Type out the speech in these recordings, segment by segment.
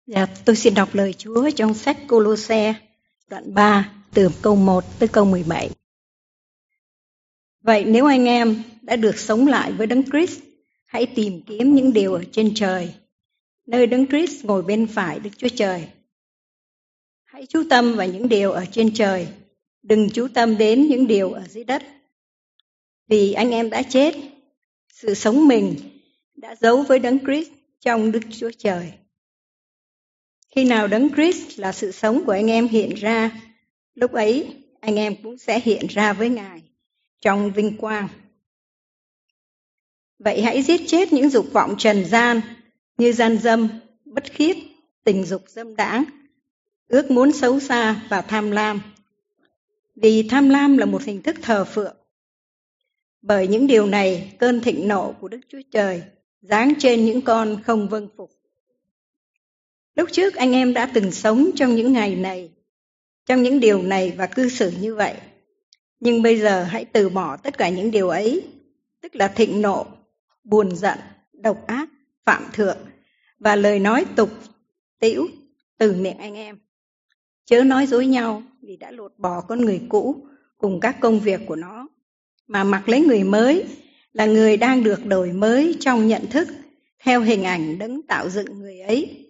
Dạ, tôi xin đọc lời Chúa trong sách Cô-lô-se đoạn 3 từ câu 1 tới câu 17. Vậy nếu anh em đã được sống lại với Đấng Christ, hãy tìm kiếm những điều ở trên trời, nơi Đấng Christ ngồi bên phải Đức Chúa Trời. Hãy chú tâm vào những điều ở trên trời, đừng chú tâm đến những điều ở dưới đất. Vì anh em đã chết, sự sống mình đã giấu với Đấng Christ trong Đức Chúa Trời. Khi nào Đấng Christ là sự sống của anh em hiện ra, lúc ấy anh em cũng sẽ hiện ra với Ngài trong vinh quang. Vậy hãy giết chết những dục vọng trần gian như gian dâm, bất khiết, tình dục dâm đãng, ước muốn xấu xa và tham lam. Vì tham lam là một hình thức thờ phượng. Bởi những điều này, cơn thịnh nộ của Đức Chúa Trời giáng trên những con không vâng phục. Lúc trước anh em đã từng sống trong những ngày này, trong những điều này và cư xử như vậy. Nhưng bây giờ hãy từ bỏ tất cả những điều ấy, tức là thịnh nộ, buồn giận, độc ác, phạm thượng và lời nói tục, tĩu từ miệng anh em. Chớ nói dối nhau vì đã lột bỏ con người cũ cùng các công việc của nó, mà mặc lấy người mới là người đang được đổi mới trong nhận thức theo hình ảnh Đấng tạo dựng người ấy.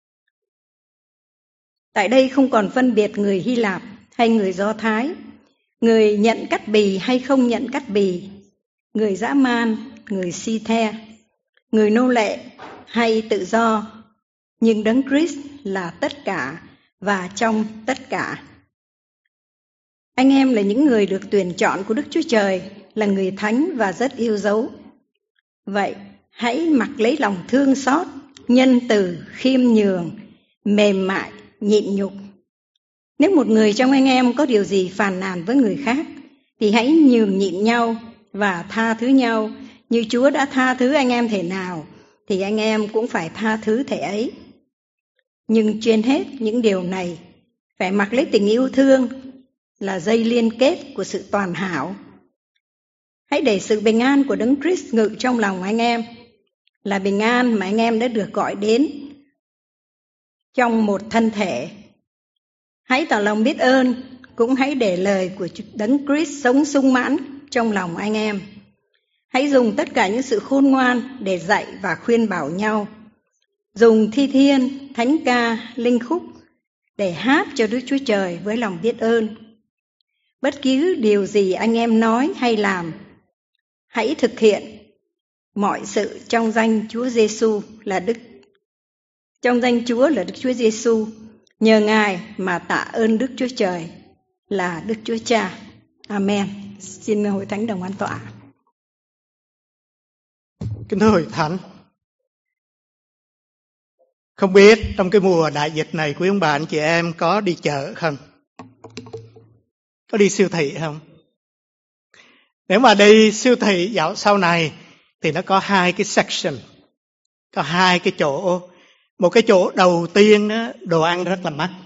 Tại đây không còn phân biệt người Hy Lạp hay người Do Thái, người nhận cắt bì hay không nhận cắt bì, người dã man, người si the, người nô lệ hay tự do, nhưng Đấng Christ là tất cả và trong tất cả. Anh em là những người được tuyển chọn của Đức Chúa Trời, là người thánh và rất yêu dấu. Vậy hãy mặc lấy lòng thương xót, nhân từ, khiêm nhường, mềm mại, nhịn nhục. Nếu một người trong anh em có điều gì phàn nàn với người khác, thì hãy nhường nhịn nhau và tha thứ nhau, như Chúa đã tha thứ anh em thể nào, thì anh em cũng phải tha thứ thể ấy. Nhưng trên hết những điều này, phải mặc lấy tình yêu thương, là dây liên kết của sự toàn hảo. Hãy để sự bình an của Đấng Christ ngự trong lòng anh em, là bình an mà anh em đã được gọi đến trong một thân thể. Hãy tỏ lòng biết ơn, cũng hãy để lời của Đấng Christ sống sung mãn trong lòng anh em. Hãy dùng tất cả những sự khôn ngoan để dạy và khuyên bảo nhau. Dùng thi thiên, thánh ca, linh khúc để hát cho Đức Chúa Trời với lòng biết ơn. Bất cứ điều gì anh em nói hay làm, hãy thực hiện mọi sự trong danh Chúa Giêsu là Đức. Trong danh Chúa là Đức Chúa Giêsu, nhờ Ngài mà tạ ơn Đức Chúa Trời là Đức Chúa Cha. Amen. Xin hội thánh đồng an tọa. Kính thưa hội thánh, không biết trong cái mùa đại dịch này quý ông bà anh chị em có đi chợ không? Có đi siêu thị không? Nếu mà đi siêu thị dạo sau này thì nó có hai cái section, có hai cái chỗ. Một cái chỗ đầu tiên đó, đồ ăn rất là mắc,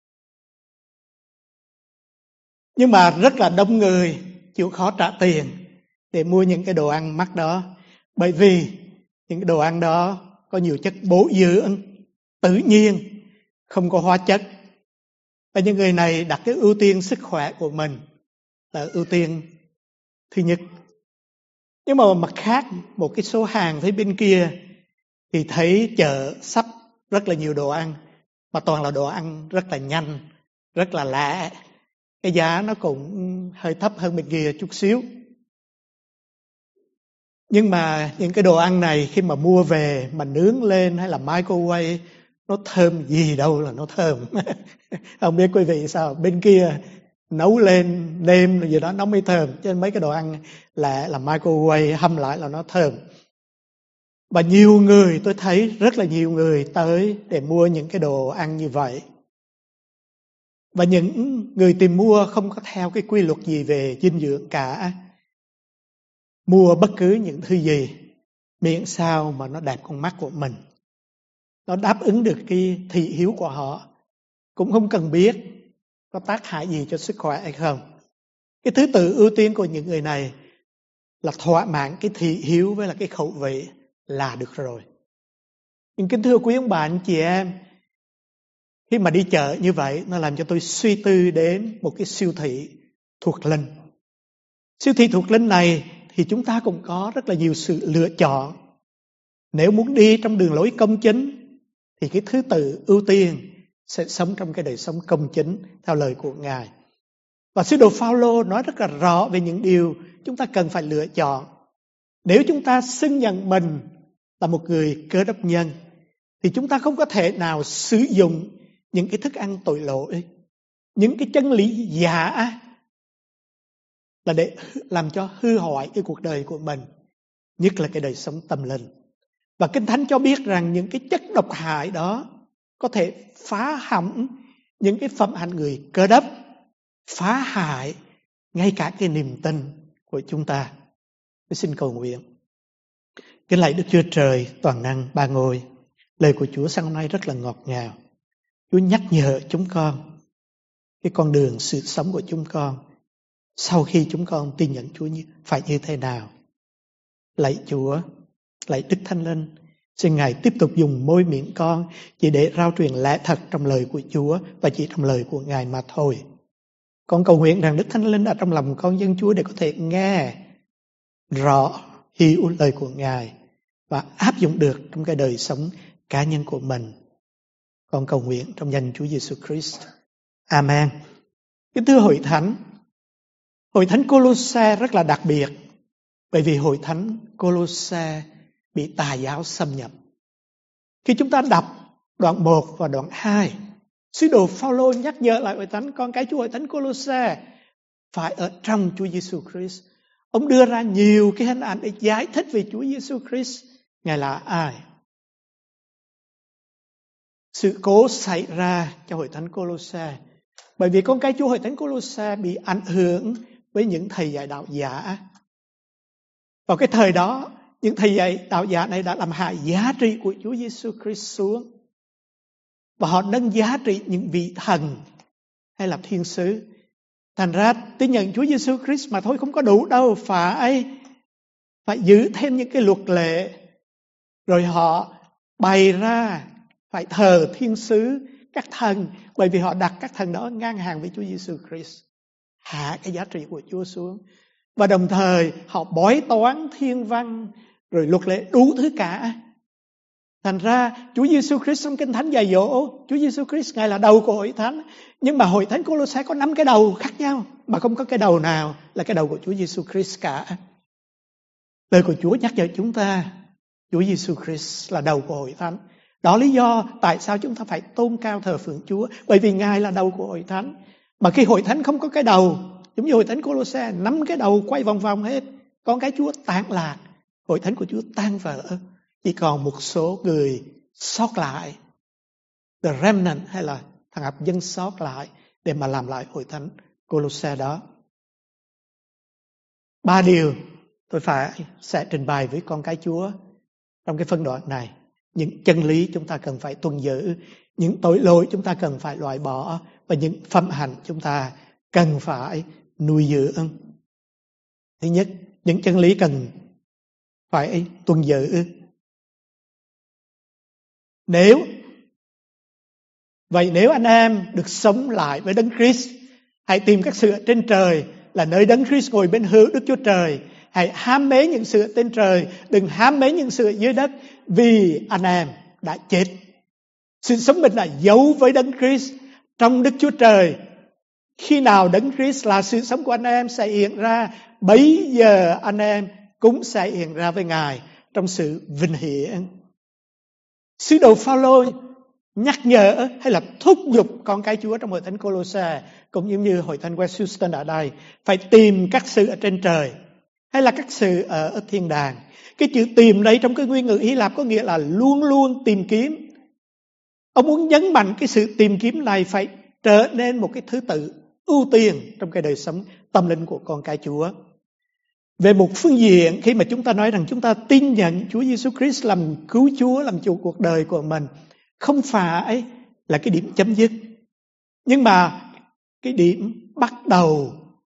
nhưng mà rất là đông người chịu khó trả tiền để mua những cái đồ ăn mắc đó. Bởi vì những cái đồ ăn đó có nhiều chất bổ dưỡng tự nhiên, không có hóa chất. Và những người này đặt cái ưu tiên sức khỏe của mình là ưu tiên thứ nhất. Nhưng mà mặt khác, một cái số hàng phía bên kia thì thấy chợ sắp rất là nhiều đồ ăn, mà toàn là đồ ăn rất là nhanh, rất là lạ. Cái giá nó cũng hơi thấp hơn bên kia chút xíu. Nhưng mà những cái đồ ăn này khi mà mua về mà nướng lên hay là microwave, nó thơm gì đâu là nó thơm. Không biết quý vị sao, bên kia nấu lên nêm gì đó nó mới thơm, chứ mấy cái đồ ăn là microwave hâm lại là nó thơm. Và nhiều người, tôi thấy rất là nhiều người tới để mua những cái đồ ăn như vậy. Và những người tìm mua không có theo cái quy luật gì về dinh dưỡng cả. Mua bất cứ những thứ gì, miễn sao mà nó đẹp con mắt của mình, nó đáp ứng được cái thị hiếu của họ, cũng không cần biết có tác hại gì cho sức khỏe hay không. Cái thứ tự ưu tiên của những người này là thỏa mãn cái thị hiếu với là cái khẩu vị là được rồi. Nhưng kính thưa quý ông bà anh chị em, Khi mà đi chợ như vậy, nó làm cho tôi suy tư đến một cái siêu thị thuộc linh. Siêu thị thuộc linh này thì chúng ta cũng có rất là nhiều sự lựa chọn. Nếu muốn đi trong đường lối công chính thì cái thứ tự ưu tiên sẽ sống trong cái đời sống công chính theo lời của Ngài. Và sứ đồ Phao-lô nói rất là rõ về những điều chúng ta cần phải lựa chọn. Nếu chúng ta xưng nhận mình là một người Cơ Đốc nhân thì chúng ta không có thể nào sử dụng những cái thức ăn tội lỗi, những cái chân lý giả là để làm cho hư hoại cái cuộc đời của mình, nhất là cái đời sống tâm linh. Và Kinh Thánh cho biết rằng những cái chất độc hại đó có thể phá hỏng những cái phẩm hạnh người Cơ Đốc, phá hại ngay cả cái niềm tin của chúng ta. Tôi xin cầu nguyện. Kính lạy Đức Chúa Trời toàn năng ba ngôi, lời của Chúa sáng hôm nay rất là ngọt ngào. Chúa nhắc nhở chúng con cái con đường sự sống của chúng con sau khi chúng con tin nhận Chúa phải như thế nào. Lạy Chúa, lạy Đức Thánh Linh, xin Ngài tiếp tục dùng môi miệng con chỉ để rao truyền lẽ thật trong lời của Chúa và chỉ trong lời của Ngài mà thôi. Con cầu nguyện rằng Đức Thánh Linh ở trong lòng con dân Chúa để có thể nghe rõ, hiểu lời của Ngài và áp dụng được trong cái đời sống cá nhân của mình. Con cầu nguyện trong danh Chúa Giêsu Christ. Amen. Kính thưa Hội Thánh Cô-lô-se rất là đặc biệt, bởi vì Hội Thánh Cô-lô-se bị tà giáo xâm nhập. Khi chúng ta đọc đoạn 1 và đoạn 2, sứ đồ Phao-lô nhắc nhở lại Hội Thánh, con cái Chúa Hội Thánh Cô-lô-se phải ở trong Chúa Giêsu Christ. Ông đưa ra nhiều cái hình ảnh để giải thích về Chúa Giêsu Christ, Ngài là ai. Sự cố xảy ra cho Hội Thánh Cô-lô-se bởi vì con cái Chúa Hội Thánh Cô-lô-se bị ảnh hưởng với những thầy dạy đạo giả. Vào cái thời đó, những thầy dạy đạo giả này đã làm hại giá trị của Chúa Giêsu Christ xuống. Và họ nâng giá trị những vị thần hay là thiên sứ. Thành ra tin nhận Chúa Giêsu Christ mà thôi không có đủ đâu, phải giữ thêm những cái luật lệ. Rồi họ bày ra phải thờ thiên sứ, các thần, bởi vì họ đặt các thần đó ngang hàng với Chúa Giêsu Christ, hạ cái giá trị của Chúa xuống. Và đồng thời họ bói toán thiên văn, rồi luật lệ đủ thứ cả. Thành ra Chúa Giêsu Christ trong Kinh Thánh dạy dỗ, Chúa Giêsu Christ Ngài là đầu của Hội Thánh. Nhưng mà Hội Thánh Cô-lô-se có 5 cái đầu khác nhau, mà không có cái đầu nào là cái đầu của Chúa Giêsu Christ cả. Lời của Chúa nhắc nhở chúng ta, Chúa Giêsu Christ là đầu của Hội Thánh. Đó lý do tại sao chúng ta phải tôn cao thờ phượng Chúa, bởi vì Ngài là đầu của Hội Thánh. Mà khi Hội Thánh không có cái đầu, giống như Hội Thánh Cô-lô-se, 5 cái đầu quay vòng vòng hết, con cái Chúa tán lạc, Hội Thánh của Chúa tan vỡ, chỉ còn một số người sót lại, the remnant hay là thằng hạt dân sót lại để mà làm lại Hội Thánh Cô-lô-se đó. 3 điều tôi sẽ trình bày với con cái Chúa trong cái phân đoạn này. Những chân lý chúng ta cần phải tuân giữ, những tội lỗi chúng ta cần phải loại bỏ, và những phẩm hạnh chúng ta cần phải nuôi dưỡng. Thứ nhất, những chân lý cần phải tuân giữ. Nếu anh em được sống lại với Đấng Christ, hãy tìm các sự ở trên trời, là nơi Đấng Christ ngồi bên hữu Đức Chúa Trời. Hãy ham mến những sự ở trên trời, đừng ham mến những sự ở dưới đất, vì anh em đã chết. Sự sống mình là giấu với Đấng Christ trong Đức Chúa Trời. Khi nào Đấng Christ là sự sống của anh em sẽ hiện ra, bấy giờ anh em cũng sẽ hiện ra với Ngài trong sự vinh hiển. Sứ đồ Phao-lô nhắc nhở hay là thúc giục con cái Chúa trong Hội Thánh Cô-lô-se, cũng như Hội Thánh West Houston ở đây, phải tìm các sự ở trên trời hay là các sự ở thiên đàng. Cái chữ tìm đấy trong cái nguyên ngữ Hy Lạp có nghĩa là luôn luôn tìm kiếm. Ông muốn nhấn mạnh cái sự tìm kiếm này phải trở nên một cái thứ tự ưu tiên trong cái đời sống tâm linh của con cái Chúa. Về một phương diện, khi mà chúng ta nói rằng chúng ta tin nhận Chúa Giêsu Christ làm cứu Chúa, làm chủ cuộc đời của mình, không phải là cái điểm chấm dứt, nhưng mà cái điểm bắt đầu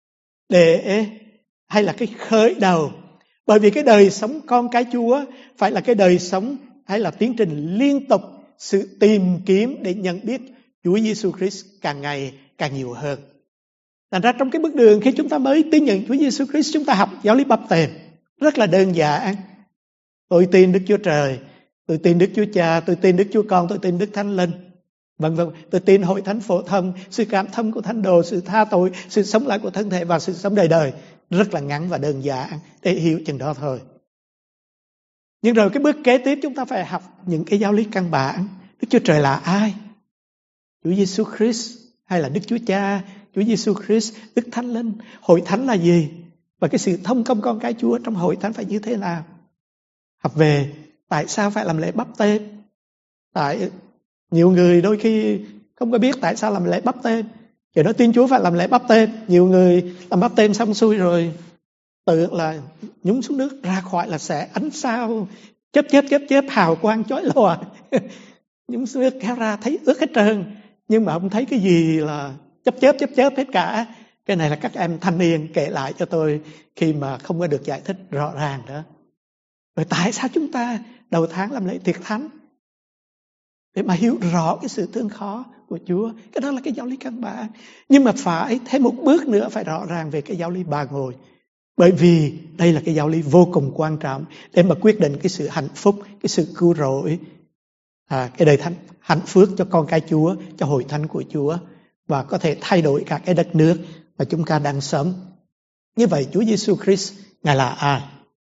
hay là cái khởi đầu. Bởi vì cái đời sống con cái Chúa phải là cái đời sống hay là tiến trình liên tục, sự tìm kiếm để nhận biết Chúa Giêsu Christ càng ngày càng nhiều hơn. Thành ra trong cái bước đường khi chúng ta mới tin nhận Chúa Giêsu Christ, chúng ta học giáo lý báp têm rất là đơn giản. Tôi tin Đức Chúa Trời, tôi tin Đức Chúa Cha, tôi tin Đức Chúa Con, tôi tin Đức Thánh Linh. Vâng, tôi tin hội thánh phổ thông, sự cảm thông của thánh đồ, sự tha tội, sự sống lại của thân thể và sự sống đời đời. Rất là ngắn và đơn giản để hiểu chừng đó thôi. Nhưng rồi cái bước kế tiếp chúng ta phải học những cái giáo lý căn bản. Đức Chúa Trời là ai? Chúa Giêsu Christ hay là Đức Chúa Cha, Chúa Giêsu Christ, Đức Thánh Linh? Hội thánh là gì? Và cái sự thông công con cái Chúa trong hội thánh phải như thế nào? Học về tại sao phải làm lễ báp têm. Tại nhiều người đôi khi không có biết tại sao làm lễ báp têm. Giờ nói tin Chúa phải làm lễ báp têm. Nhiều người làm báp têm xong xuôi rồi tự là nhúng xuống nước ra khỏi là sẽ ánh sao chớp hào quang chói lòa. Nhúng xuống nước kéo ra thấy ướt hết trơn, nhưng mà không thấy cái gì là chớp hết cả. Cái này là các em thanh niên kể lại cho tôi khi mà không có được giải thích rõ ràng đó. Rồi tại sao chúng ta đầu tháng làm lễ tiệc thánh? Để mà hiểu rõ cái sự thương khó của Chúa. Cái đó là cái giáo lý căn bản. Nhưng mà phải thêm một bước nữa, phải rõ ràng về cái giáo lý ba ngôi. Bởi vì đây là cái giáo lý vô cùng quan trọng để mà quyết định cái sự hạnh phúc, cái sự cứu rỗi, cái đời hạnh phúc cho con cái Chúa, cho hội thánh của Chúa, và có thể thay đổi cả cái đất nước mà chúng ta đang sống. Như vậy Chúa Giêsu Christ, Ngài là ai?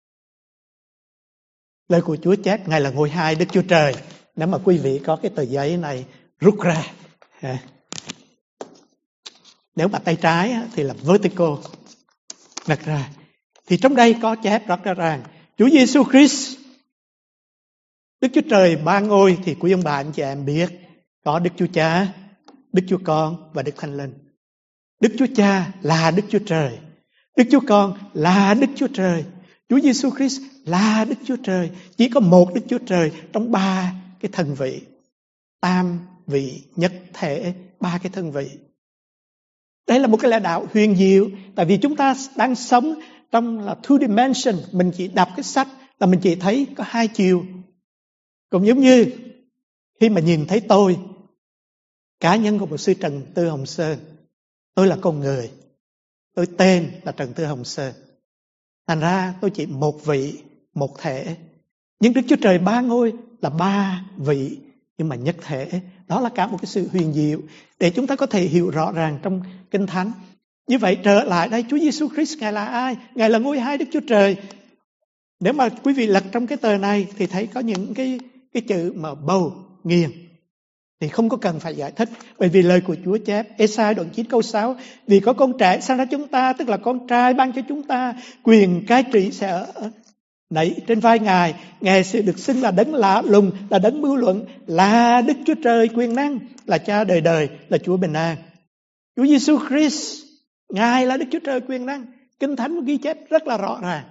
Lời của Chúa chép Ngài là ngôi hai Đức Chúa Trời. Nếu mà quý vị có cái tờ giấy này rút ra, nếu mà tay trái thì là vertical, đặt ra, thì trong đây có chép rất rõ ràng Chúa Giêsu Christ, Đức Chúa Trời ba ngôi. Thì quý ông bà anh chị em biết có Đức Chúa Cha, Đức Chúa Con và Đức Thánh Linh. Đức Chúa Cha là Đức Chúa Trời, Đức Chúa Con là Đức Chúa Trời, Chúa Giêsu Christ là Đức Chúa Trời. Chỉ có một Đức Chúa Trời trong ba cái thân vị, tam vị nhất thể, ba cái thân vị. Đây là một cái lẽ đạo huyền diệu. Tại vì chúng ta đang sống trong là two dimension. Mình chỉ đọc cái sách là mình chỉ thấy có hai chiều. Cũng giống như khi mà nhìn thấy tôi, cá nhân của một sư Trần Tư Hồng Sơn, tôi là con người, tôi tên là Trần Tư Hồng Sơn. Thành ra tôi chỉ một vị, một thể. Nhưng Đức Chúa Trời ba ngôi là ba vị nhưng mà nhất thể. Đó là cả một cái sự huyền diệu để chúng ta có thể hiểu rõ ràng trong Kinh Thánh. Như vậy trở lại đây, Chúa Giêsu Christ Ngài là ai? Ngài là ngôi hai Đức Chúa Trời. Nếu mà quý vị lật trong cái tờ này thì thấy có những cái chữ mà bầu, nghiền, thì không có cần phải giải thích. Bởi vì lời của Chúa chép Ê-sai đoạn 9 câu 6: vì có con trẻ sinh ra chúng ta, tức là con trai ban cho chúng ta, quyền cai trị sẽ ở nảy trên vai Ngài. Ngài sẽ được xưng là đấng lạ lùng, là đấng mưu luận, là Đức Chúa Trời quyền năng, là Cha đời đời, là Chúa bình an. Chúa Giêsu Christ, Ngài là Đức Chúa Trời quyền năng. Kinh Thánh ghi chép rất là rõ ràng.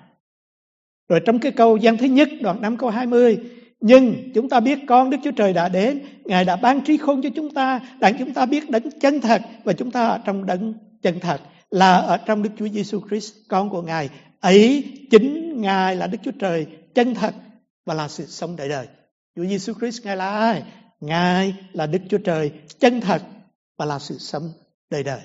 Rồi trong cái câu Giăng thứ nhất đoạn 5 câu 20: nhưng chúng ta biết con Đức Chúa Trời đã đến, Ngài đã ban trí khôn cho chúng ta, đặng chúng ta biết đấng chân thật, và chúng ta ở trong đấng chân thật là ở trong Đức Chúa Giêsu Christ, con của Ngài. Ấy chính Ngài là Đức Chúa Trời chân thật và là sự sống đời đời. Chúa Giêsu Christ Ngài là ai? Ngài là Đức Chúa Trời chân thật và là sự sống đời đời.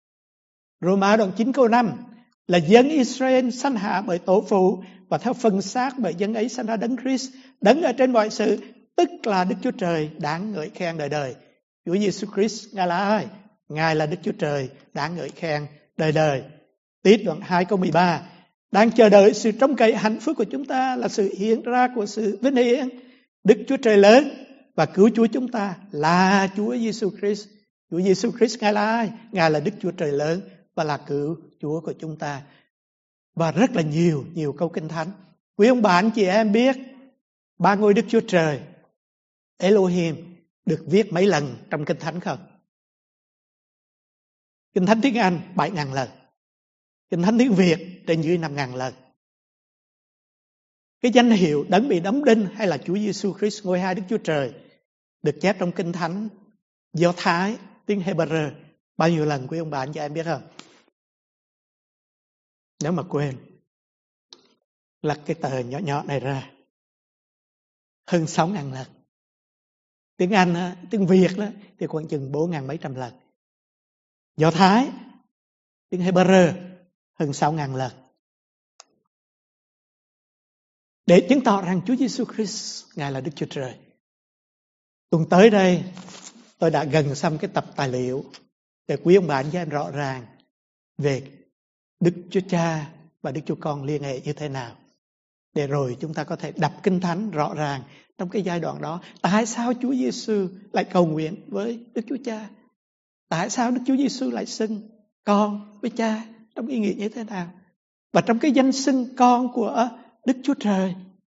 Roma đoạn 9 câu 5: là dân Israel sanh hạ bởi tổ phụ, và theo phần xác bởi dân ấy sanh ra đấng Christ, đấng ở trên mọi sự, tức là Đức Chúa Trời đáng ngợi khen đời đời. Chúa Giêsu Christ Ngài là ai? Ngài là Đức Chúa Trời đáng ngợi khen đời đời. Tít đoạn 2 câu 13: đang chờ đợi sự trông cậy hạnh phúc của chúng ta là sự hiện ra của sự vinh hiển Đức Chúa Trời lớn và cứu Chúa chúng ta là Chúa Giêsu Christ. Chúa Giêsu Christ Ngài là ai? Ngài là Đức Chúa Trời lớn và là cứu Chúa của chúng ta. Và rất là nhiều câu Kinh Thánh. Quý ông bà anh chị em biết ba ngôi Đức Chúa Trời Elohim được viết mấy lần trong Kinh Thánh không? Kinh Thánh tiếng Anh 7.000 lần. Kinh Thánh tiếng Việt trên dưới 5.000 lần. Cái danh hiệu đấng bị đóng đinh hay là Chúa Giêsu Christ ngôi hai Đức Chúa Trời được chép trong Kinh Thánh Do Thái tiếng Hebrew bao nhiêu lần quý ông bà anh chị em biết không? Nếu mà quên, lật cái tờ nhỏ nhỏ này ra, hơn 6.000 lần. Tiếng Anh, tiếng Việt đó, thì khoảng chừng 4.000 mấy trăm lần. Do Thái, tiếng Hebrew hơn 6.000 lần. Để chứng tỏ rằng Chúa Giêsu Christ Ngài là Đức Chúa Trời. Tuần tới đây tôi đã gần xong cái tập tài liệu để quý ông bà anh chị em rõ ràng về Đức Chúa Cha và Đức Chúa Con liên hệ như thế nào. Để rồi chúng ta có thể đọc Kinh Thánh rõ ràng trong cái giai đoạn đó. Tại sao Chúa Giêsu lại cầu nguyện với Đức Chúa Cha? Tại sao Đức Chúa Giêsu lại xưng con với Cha trong ý nghĩa như thế nào? Và trong cái danh xưng con của Đức Chúa Trời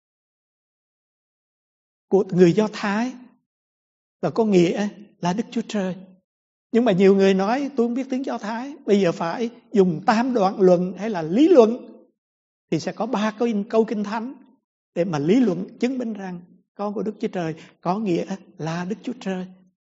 của người Do Thái và có nghĩa là Đức Chúa Trời. Nhưng mà nhiều người nói tôi không biết tiếng Do Thái, bây giờ phải dùng tam đoạn luận hay là lý luận, thì sẽ có 3 câu Kinh Thánh để mà lý luận chứng minh rằng con của Đức Chúa Trời có nghĩa là Đức Chúa Trời.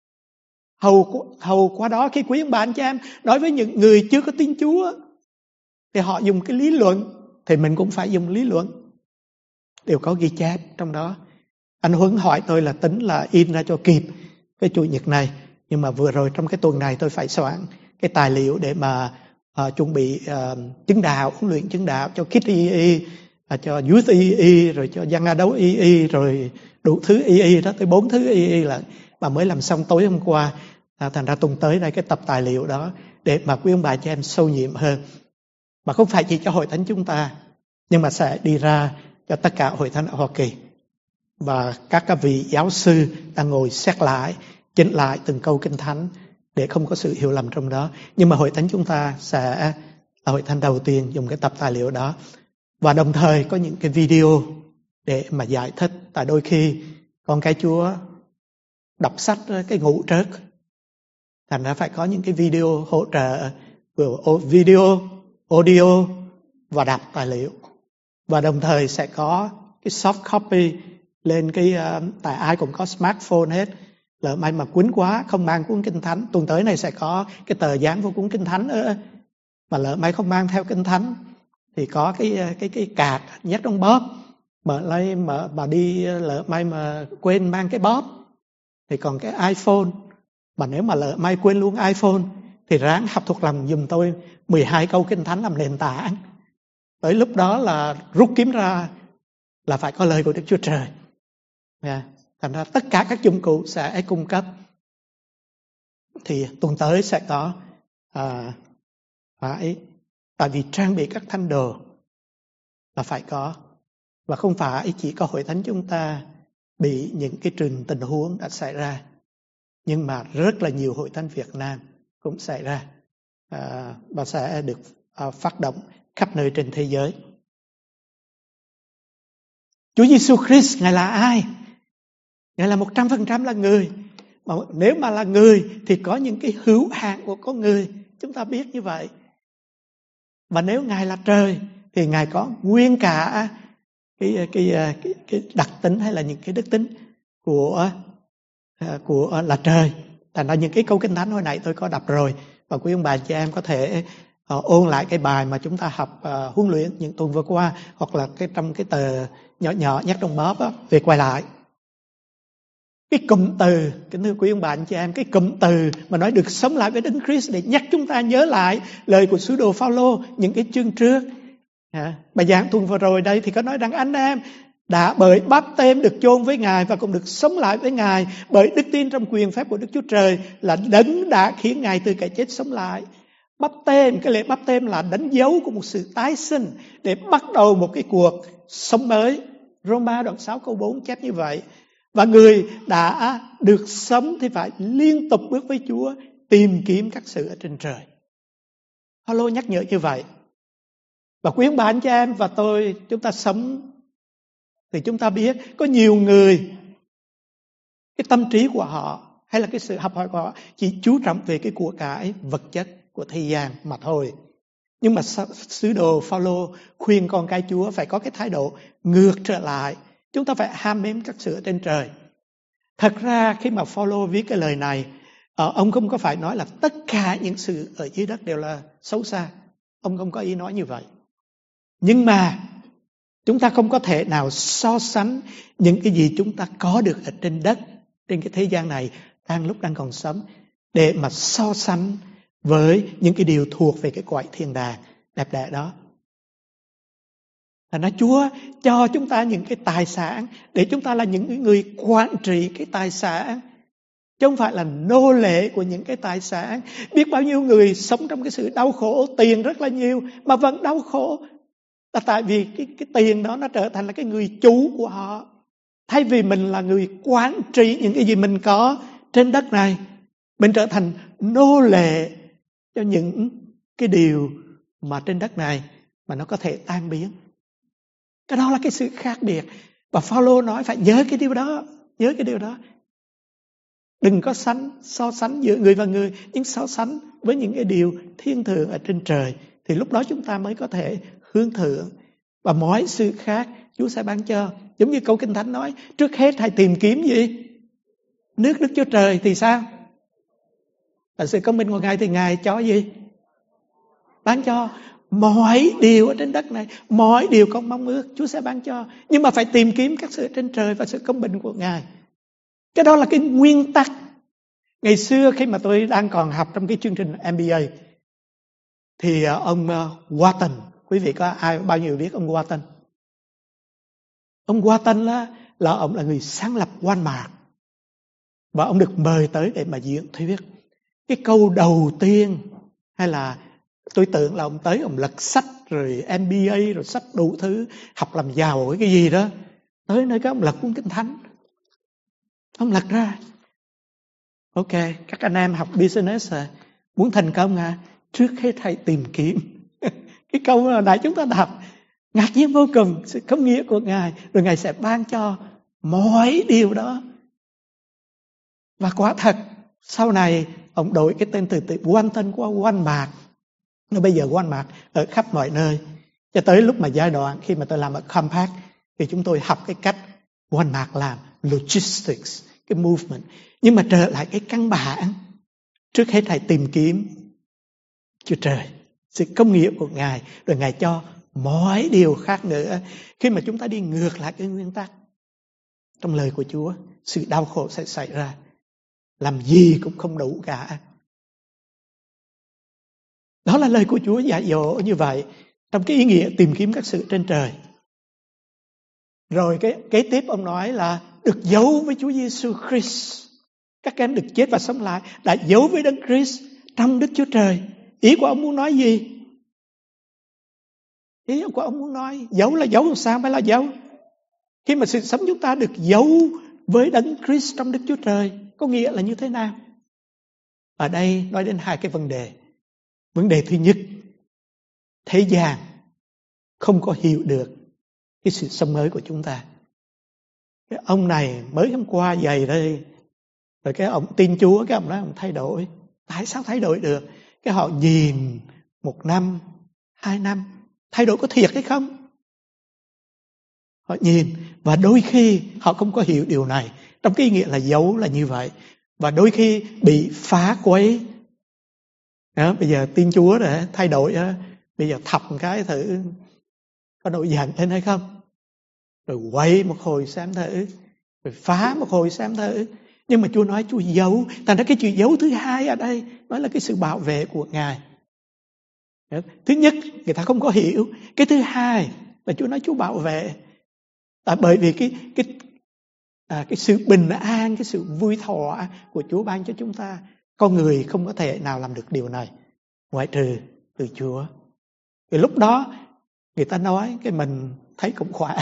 Hầu qua đó khi quý ông bà anh chị em nói với những người chưa có tin Chúa thì họ dùng cái lý luận, thì mình cũng phải dùng lý luận. Đều có ghi chép trong đó. Anh Huấn hỏi tôi là tính là in ra cho kịp cái Chủ nhật này, nhưng mà vừa rồi trong cái tuần này tôi phải soạn cái tài liệu để mà chuẩn bị chứng đạo, huấn luyện chứng đạo cho Kids EE, cho Youth EE, rồi cho dân Á đấu EE, rồi đủ thứ EE đó, tới 4 thứ EE là mà mới làm xong tối hôm qua. Thành ra tuần tới đây cái tập tài liệu đó để mà quý ông bà chị em sâu nhiệm hơn, mà không phải chỉ cho hội thánh chúng ta, nhưng mà sẽ đi ra cho tất cả hội thánh ở Hoa Kỳ. Và các vị giáo sư đang ngồi xét lại, chỉnh lại từng câu Kinh Thánh để không có sự hiểu lầm trong đó. Nhưng mà hội thánh chúng ta sẽ là hội thánh đầu tiên dùng cái tập tài liệu đó. Và đồng thời có những cái video để mà giải thích. Tại đôi khi con cái Chúa đọc sách cái ngủ trớt, thành ra phải có những cái video hỗ trợ, vừa video, audio và đọc tài liệu. Và đồng thời sẽ có cái soft copy lên cái, tại ai cũng có smartphone hết. Lỡ may mà quýnh quá không mang cuốn Kinh Thánh, tuần tới này sẽ có cái tờ dán vô cuốn Kinh Thánh nữa. Mà lỡ may không mang theo Kinh Thánh thì có cái card nhét trong bóp, mở lấy mà đi lỡ may mà quên mang cái bóp thì còn cái iPhone. Mà nếu mà lỡ may quên luôn iPhone thì ráng học thuộc lòng giùm tôi 12 câu Kinh Thánh làm nền tảng. Tới lúc đó là rút kiếm ra là phải có lời của Đức Chúa Trời. Thành ra tất cả các dụng cụ sẽ cung cấp. Thì tuần tới sẽ có phải, tại vì trang bị các thánh đồ là phải có. Và không phải chỉ có hội thánh chúng ta bị những cái tình huống đã xảy ra, nhưng mà rất là nhiều hội thánh Việt Nam cũng xảy ra và sẽ được phát động khắp nơi trên thế giới. Chúa Giêsu Christ Ngài là ai? Ngài là 100% là người. Mà nếu mà là người thì có những cái hữu hạn của con người, chúng ta biết như vậy. Và nếu Ngài là trời thì Ngài có nguyên cả cái đặc tính hay là những cái đức tính của là trời. Thành ra những cái câu Kinh Thánh hồi nãy tôi có đọc rồi, và quý ông bà chị em có thể ôn lại cái bài mà chúng ta học huấn luyện những tuần vừa qua, hoặc là trong cái tờ nhỏ nhỏ nhắc trong bóp đó, về quay lại. Cái cụm từ, kính thưa quý ông bà anh chị em, cái cụm từ mà nói được sống lại với Đấng Christ để nhắc chúng ta nhớ lại lời của sứ đồ Phaolô những cái chương trước. Bài giảng tuần vừa rồi đây thì có nói rằng anh em đã bởi báp têm được chôn với Ngài và cũng được sống lại với Ngài bởi đức tin trong quyền phép của Đức Chúa Trời là Đấng đã khiến Ngài từ kẻ chết sống lại. Báp têm, cái lễ báp têm là đánh dấu của một sự tái sinh để bắt đầu một cái cuộc sống mới. Roma đoạn 6 câu 4 chép như vậy. Và người đã được sống thì phải liên tục bước với Chúa, tìm kiếm các sự ở trên trời. Phaolô nhắc nhở như vậy. Và quý ông bà anh chị em và tôi, chúng ta sống thì chúng ta biết có nhiều người, cái tâm trí của họ hay là cái sự học hỏi của họ chỉ chú trọng về cái của cải vật chất của thế gian mà thôi. Nhưng mà sứ đồ Phaolô khuyên con cái Chúa phải có cái thái độ ngược trở lại. Chúng ta phải ham mến các sự ở trên trời. Thật ra khi mà Phaolô viết cái lời này, ông không có phải nói là tất cả những sự ở dưới đất đều là xấu xa. Ông không có ý nói như vậy. Nhưng mà chúng ta không có thể nào so sánh những cái gì chúng ta có được ở trên đất trên cái thế gian này đang còn sống, để mà so sánh với những cái điều thuộc về cái cõi thiên đàng đẹp đẽ đó. Thành ra Chúa cho chúng ta những cái tài sản để chúng ta là những người quản trị cái tài sản, chứ không phải là nô lệ của những cái tài sản. Biết bao nhiêu người sống trong cái sự đau khổ, tiền rất là nhiều mà vẫn đau khổ, là tại vì cái tiền đó nó trở thành là cái người chủ của họ. Thay vì mình là người quản trị những cái gì mình có trên đất này, mình trở thành nô lệ cho những cái điều mà trên đất này mà nó có thể tan biến. Cái đó là cái sự khác biệt. Và Phaolô nói phải nhớ cái điều đó, nhớ cái điều đó. Đừng có so sánh giữa người và người, nhưng so sánh với những cái điều thiên thượng ở trên trời. Thì lúc đó chúng ta mới có thể hướng thượng. Và mọi sự khác Chúa sẽ ban cho. Giống như câu Kinh Thánh nói, trước hết hãy tìm kiếm gì? Nước Đức Chúa Trời thì sao? Là sự công bình của Ngài thì Ngài cho gì? Ban cho. Mọi điều ở trên đất này, mọi điều con mong ước Chúa sẽ ban cho. Nhưng mà phải tìm kiếm các sự trên trời và sự công bình của Ngài. Cái đó là cái nguyên tắc. Ngày xưa khi mà tôi đang còn học trong cái chương trình MBA, thì ông Wharton, quý vị có bao nhiêu biết ông Wharton? Ông Wharton là ông là người sáng lập Walmart. Và ông được mời tới để mà diễn thuyết. Cái câu đầu tiên, hay là tôi tưởng là ông tới ông lật sách rồi MBA rồi sách đủ thứ, học làm giàu cái gì đó. Tới nơi các ông lật cuốn Kinh Thánh. Ông lật ra. Ok, các anh em học business muốn thành công trước hết hãy tìm kiếm. Cái câu mà nãy chúng ta đọc, ngạc nhiên vô cùng sự công nghĩa của Ngài, rồi Ngài sẽ ban cho mọi điều đó. Và quả thật, sau này ông đổi cái tên từ Walton qua Walmart. Nó bây giờ Walmart ở khắp mọi nơi. Cho tới lúc mà giai đoạn khi mà tôi làm ở Compaq, thì chúng tôi học cái cách Walmart làm logistics, cái movement. Nhưng mà trở lại cái căn bản, trước hết hãy tìm kiếm Chúa Trời, sự công nghĩa của Ngài, rồi Ngài cho mọi điều khác nữa. Khi mà chúng ta đi ngược lại cái nguyên tắc trong lời của Chúa, sự đau khổ sẽ xảy ra. Làm gì cũng không đủ cả. Đó là lời của Chúa dạy dỗ như vậy, trong cái ý nghĩa tìm kiếm các sự trên trời. Rồi cái kế tiếp ông nói là được giấu với Chúa Giêsu Christ. Các em được chết và sống lại, đã giấu với Đấng Christ trong Đức Chúa Trời. Ý của ông muốn nói gì? Ý của ông muốn nói giấu là giấu làm sao phải là giấu? Khi mà sự sống chúng ta được giấu với Đấng Christ trong Đức Chúa Trời, có nghĩa là như thế nào? Ở đây nói đến hai cái vấn đề. Vấn đề thứ nhất, thế gian không có hiểu được cái sự sống mới của chúng ta. Cái ông này mới hôm qua giày đây, rồi cái ông tin Chúa, cái ông nói ông thay đổi. Tại sao thay đổi được? Cái họ nhìn 1 năm, 2 năm, thay đổi có thiệt hay không? Họ nhìn, và đôi khi họ không có hiểu điều này. Trong cái ý nghĩa là giấu là như vậy. Và đôi khi bị phá quấy. Đó, bây giờ tin Chúa để thay đổi, bây giờ thọc một cái thử có nổi giận lên hay không? Rồi quay một hồi xem thử, rồi phá một hồi xem thử. Nhưng mà Chúa nói Chúa giấu. Thành ra cái chuyện giấu thứ hai ở đây nói là cái sự bảo vệ của Ngài. Thứ nhất, người ta không có hiểu. Cái thứ hai là Chúa nói Chúa bảo vệ. Bởi vì cái sự bình an, cái sự vui thọ của Chúa ban cho chúng ta, con người không có thể nào làm được điều này ngoại trừ từ Chúa. Thì lúc đó người ta nói cái mình thấy cũng khỏe.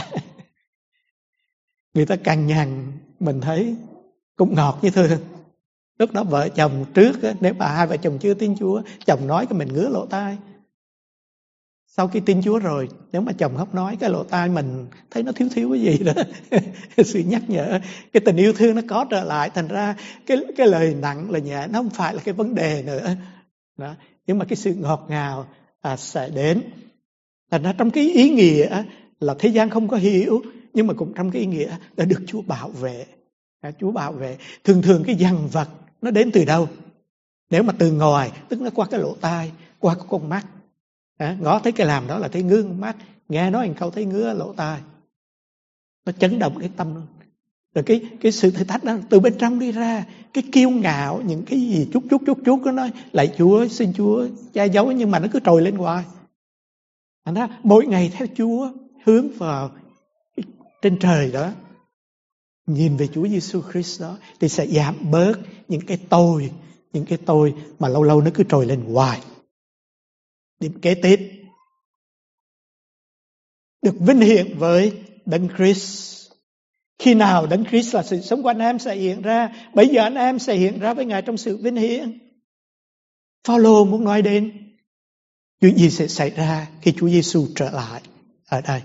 Người ta cằn nhằn mình thấy cũng ngọt như thương. Lúc đó vợ chồng trước, nếu mà hai vợ chồng chưa tin Chúa, chồng nói cái mình ngứa lỗ tai. Sau khi tin Chúa rồi, nếu mà chồng không nói, cái lỗ tai mình thấy nó thiếu cái gì đó. Sự nhắc nhở, cái tình yêu thương nó có trở lại. Thành ra cái lời nặng, lời nhẹ nó không phải là cái vấn đề nữa đó. Nhưng mà cái sự ngọt ngào sẽ đến. Thành ra trong cái ý nghĩa là thế gian không có hiểu, nhưng mà cũng trong cái ý nghĩa đã được Chúa bảo vệ. Chúa bảo vệ. Thường cái dằn vặt nó đến từ đâu? Nếu mà từ ngoài, tức nó qua cái lỗ tai, qua cái con mắt. Ngó thấy cái làm đó là thấy ngứa mắt, nghe nói một câu thấy ngứa lỗ tai. Nó chấn động cái tâm Rồi cái sự thử thách đó từ bên trong đi ra, cái kiêu ngạo, những cái gì chút nó nói lạy Chúa, xin Chúa che giấu, nhưng mà nó cứ trồi lên hoài. Thành ra mỗi ngày theo Chúa, hướng vào trên trời đó, nhìn về Chúa Giêsu Christ đó, thì sẽ giảm bớt những cái tôi mà lâu lâu nó cứ trồi lên hoài. Điểm kế tiếp, được vinh hiển với Đấng Christ. Khi nào Đấng Christ là sự sống của anh em sẽ hiện ra, bây giờ anh em sẽ hiện ra với Ngài trong sự vinh hiển. Phaolô muốn nói đến chuyện gì sẽ xảy ra khi Chúa Giêsu trở lại ở đây.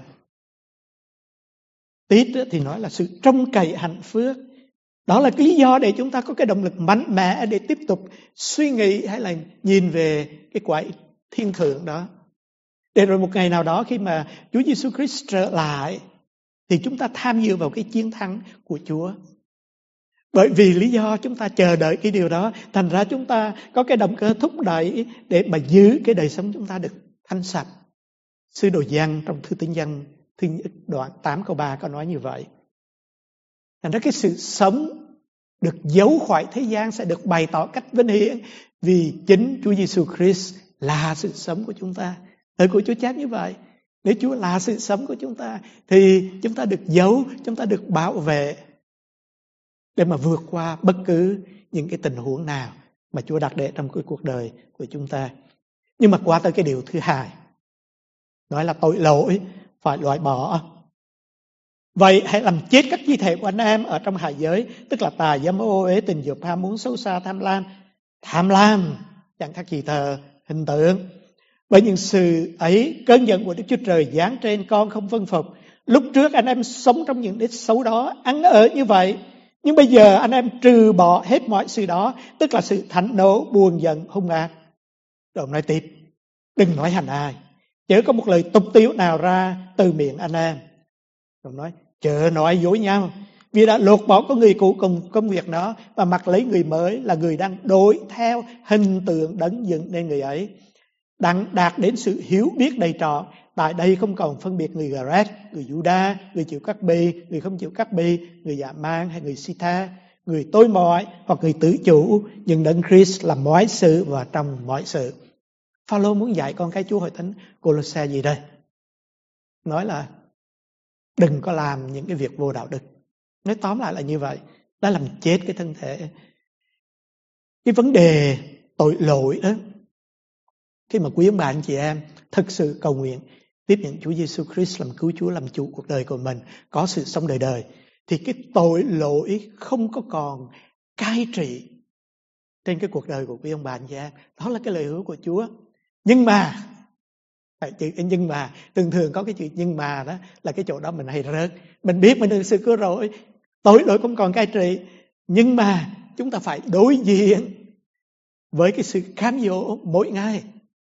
Tít thì nói là sự trông cậy hạnh phúc. Đó là cái lý do để chúng ta có cái động lực mạnh mẽ để tiếp tục suy nghĩ hay là nhìn về cái quậy thiên thượng đó. Để rồi một ngày nào đó khi mà Chúa Giêsu Christ trở lại thì chúng ta tham dự vào cái chiến thắng của Chúa. Bởi vì lý do chúng ta chờ đợi cái điều đó, thành ra chúng ta có cái động cơ thúc đẩy để mà giữ cái đời sống chúng ta được thanh sạch. Sứ đồ Giăng trong thư Tín Giăng thứ nhất đoạn 8 câu 3 có nói như vậy. Thành ra cái sự sống được giấu khỏi thế gian sẽ được bày tỏ cách vinh hiển vì chính Chúa Giêsu Christ là sự sống của chúng ta. Lời của Chúa chép như vậy. Nếu Chúa là sự sống của chúng ta thì chúng ta được giấu, chúng ta được bảo vệ để mà vượt qua bất cứ những cái tình huống nào mà Chúa đặt để trong cái cuộc đời của chúng ta. Nhưng mà qua tới cái điều thứ hai, nói là tội lỗi phải loại bỏ. Vậy hãy làm chết các chi thể của anh em ở trong hạ giới, tức là tà dâm, ô uế, tình dục, ham muốn xấu xa, tham lam, chẳng khác gì thờ hình tượng. Bởi những sự ấy, cơn giận của Đức Chúa Trời giáng trên con không vâng phục. Lúc trước anh em sống trong những đích xấu đó, ăn ở như vậy. Nhưng bây giờ anh em trừ bỏ hết mọi sự đó, tức là sự thạnh nộ, buồn giận, hung ác. Rồi ông nói tiếp, đừng nói hành ai, chớ có một lời tục tiếu nào ra từ miệng anh em. Rồi nói, chớ nói dối nhau, vì đã lột bỏ con người cũ cùng công việc đó và mặc lấy người mới là người đang đối theo hình tượng đấng dựng nên người ấy. Đang đạt đến sự hiếu biết đầy trọn. Tại đây không còn phân biệt người Gret, người Juda, người chịu cắt bì, người không chịu cắt bì, người dạ mang hay người Sitha, người tôi mọi hoặc người tự chủ, nhưng Đấng Christ là mọi sự và trong mọi sự. Phaolô muốn dạy con cái Chúa hội thánh Cô-lô-se gì đây? Nói là đừng có làm những cái việc vô đạo đức. Nói tóm lại là như vậy, đã làm chết cái thân thể. Cái vấn đề tội lỗi đó, khi mà quý ông bà anh chị em thực sự cầu nguyện tiếp nhận Chúa Giêsu Christ làm cứu Chúa, làm chủ cuộc đời của mình, có sự sống đời đời, thì cái tội lỗi không có còn cai trị trên cái cuộc đời của quý ông bà anh chị em. Đó là cái lời hứa của Chúa. Nhưng mà, nhưng mà thường thường có cái chữ nhưng mà đó là cái chỗ đó mình hay rớt. Mình biết mình được sự cứu rỗi, tội lỗi không còn cai trị, nhưng mà chúng ta phải đối diện với cái sự cám dỗ mỗi ngày.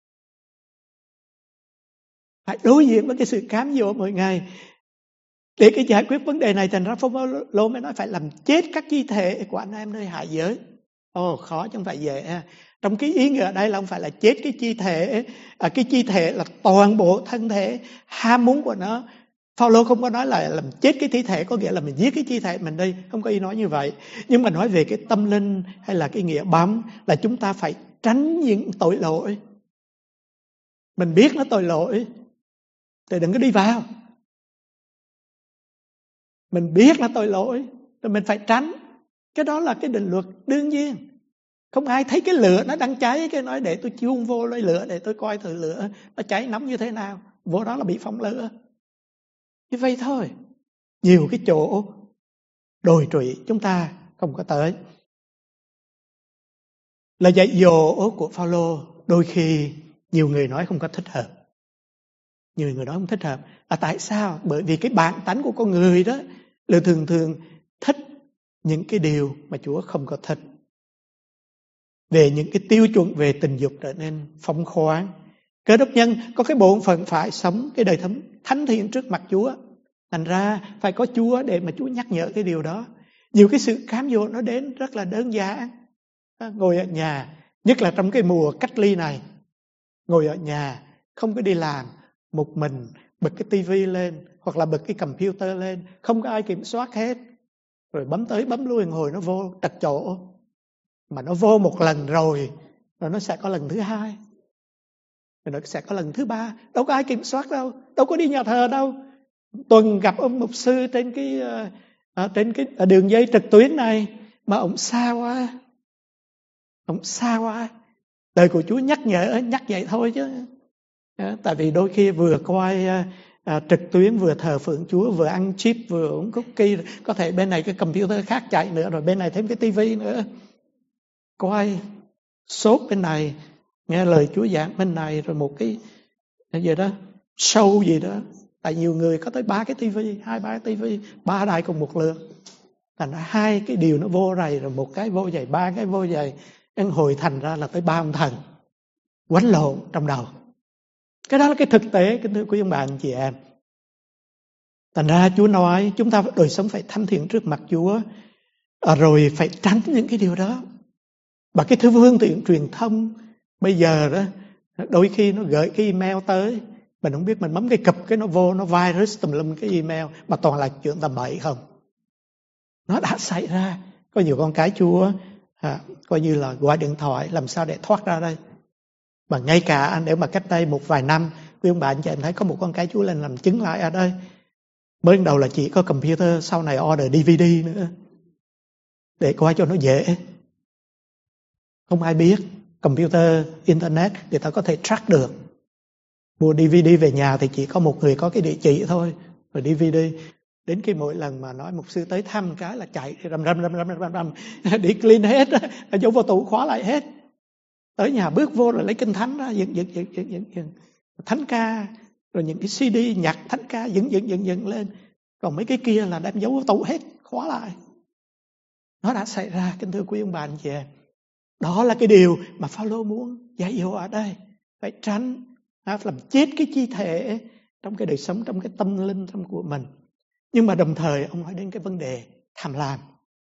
Phải đối diện với cái sự cám dỗ mỗi ngày. Để cái giải quyết vấn đề này, thành ra Phaolô mới nói phải làm chết các chi thể của anh em nơi hạ giới. Khó chứ không phải dễ. Trong cái ý nghĩa ở đây là không phải là chết cái chi thể, cái chi thể là toàn bộ thân thể, ham muốn của nó. Phaolô không có nói là làm chết cái thi thể có nghĩa là mình giết cái chi thể mình đây, không có ý nói như vậy. Nhưng mà nói về cái tâm linh hay là cái nghĩa bám là chúng ta phải tránh những tội lỗi. Mình biết nó tội lỗi thì đừng có đi vào. Mình biết là tội lỗi thì mình phải tránh. Cái đó là cái định luật đương nhiên. Không ai thấy cái lửa nó đang cháy cái nói để tôi chôn vô lấy lửa để tôi coi thử lửa nó cháy nóng như thế nào. Vô đó là bị phóng lửa. Như vậy thôi. Nhiều cái chỗ đồi trụy chúng ta không có tới. Lời dạy dỗ của Phaolô đôi khi nhiều người nói không có thích hợp. Nhiều người nói không thích hợp. Tại sao? Bởi vì cái bản tánh của con người đó là thường thích những cái điều mà Chúa không có thích. Về những cái tiêu chuẩn về tình dục trở nên phóng khoáng. Cơ đốc nhân có cái bổn phận phải sống cái đời thánh thiện trước mặt Chúa. Thành ra phải có Chúa để mà Chúa nhắc nhở cái điều đó. Nhiều cái sự cám dỗ nó đến rất là đơn giản. Ngồi ở nhà, nhất là trong cái mùa cách ly này, ngồi ở nhà không có đi làm, một mình bật cái tivi lên hoặc là bật cái computer lên, không có ai kiểm soát hết. rồi bấm tới bấm lui hồi nó vô trật chỗ. Mà nó vô một lần rồi nó sẽ có lần thứ hai, rồi nó sẽ có lần thứ ba. Đâu có ai kiểm soát đâu, đâu có đi nhà thờ đâu. Tuần gặp ông mục sư trên cái đường dây trực tuyến này mà ông xa quá. Đời của Chúa nhắc vậy thôi chứ. Tại vì đôi khi vừa coi trực tuyến, vừa thờ phượng Chúa, vừa ăn chip, vừa uống cookie, có thể bên này cái computer khác chạy nữa, rồi bên này thêm cái tivi nữa, coi sốt bên này, nghe lời Chúa giảng bên này, rồi một cái gì đó show gì đó. Tại nhiều người có tới 3 cái tivi, 2-3 cái tivi, 3 đài cùng một lượt, thành ra 2 cái điều nó vô rầy, rồi một cái vô dày, 3 cái vô dày, ăn hồi thành ra là tới 3 ông thần quánh lộn trong đầu. Cái đó là cái thực tế, kính thưa quý ông bà anh chị em. Thành ra Chúa nói chúng ta đời sống phải thánh thiện trước mặt Chúa, rồi phải tránh những cái điều đó. Và cái thứ phương tiện truyền thông bây giờ đó, đôi khi nó gửi cái email tới, mình không biết, mình bấm cái cụp cái nó vô, nó virus tùm lum cái email, mà toàn là chuyện tầm bậy không. Nó đã xảy ra. Có nhiều con cái Chúa coi như là gọi điện thoại làm sao để thoát ra đây. Mà ngay cả nếu mà cách đây một vài năm, quý ông bà anh chị em thấy có một con cái Chúa lên làm chứng lại ở đây. Mới đầu là chỉ có computer, sau này order DVD nữa, để coi cho nó dễ. Không ai biết, computer, internet người ta có thể track được. Mua DVD về nhà thì chỉ có một người có cái địa chỉ thôi, rồi DVD. Đến khi mỗi lần mà nói mục sư tới thăm cái là chạy rầm đi clean hết, giấu vào tủ khóa lại hết. Tới nhà bước vô rồi lấy kinh thánh ra dựng thánh ca, rồi những cái CD nhạc thánh ca dựng lên. Còn mấy cái kia là đem giấu vào tủ hết, khóa lại. Nó đã xảy ra, kính thưa quý ông bà anh chị em. Đó là cái điều mà Phao-lô muốn dạy dỗ ở đây. Phải tránh làm chết cái chi thể trong cái đời sống, trong cái tâm linh trong của mình. Nhưng mà đồng thời ông nói đến cái vấn đề tham lam.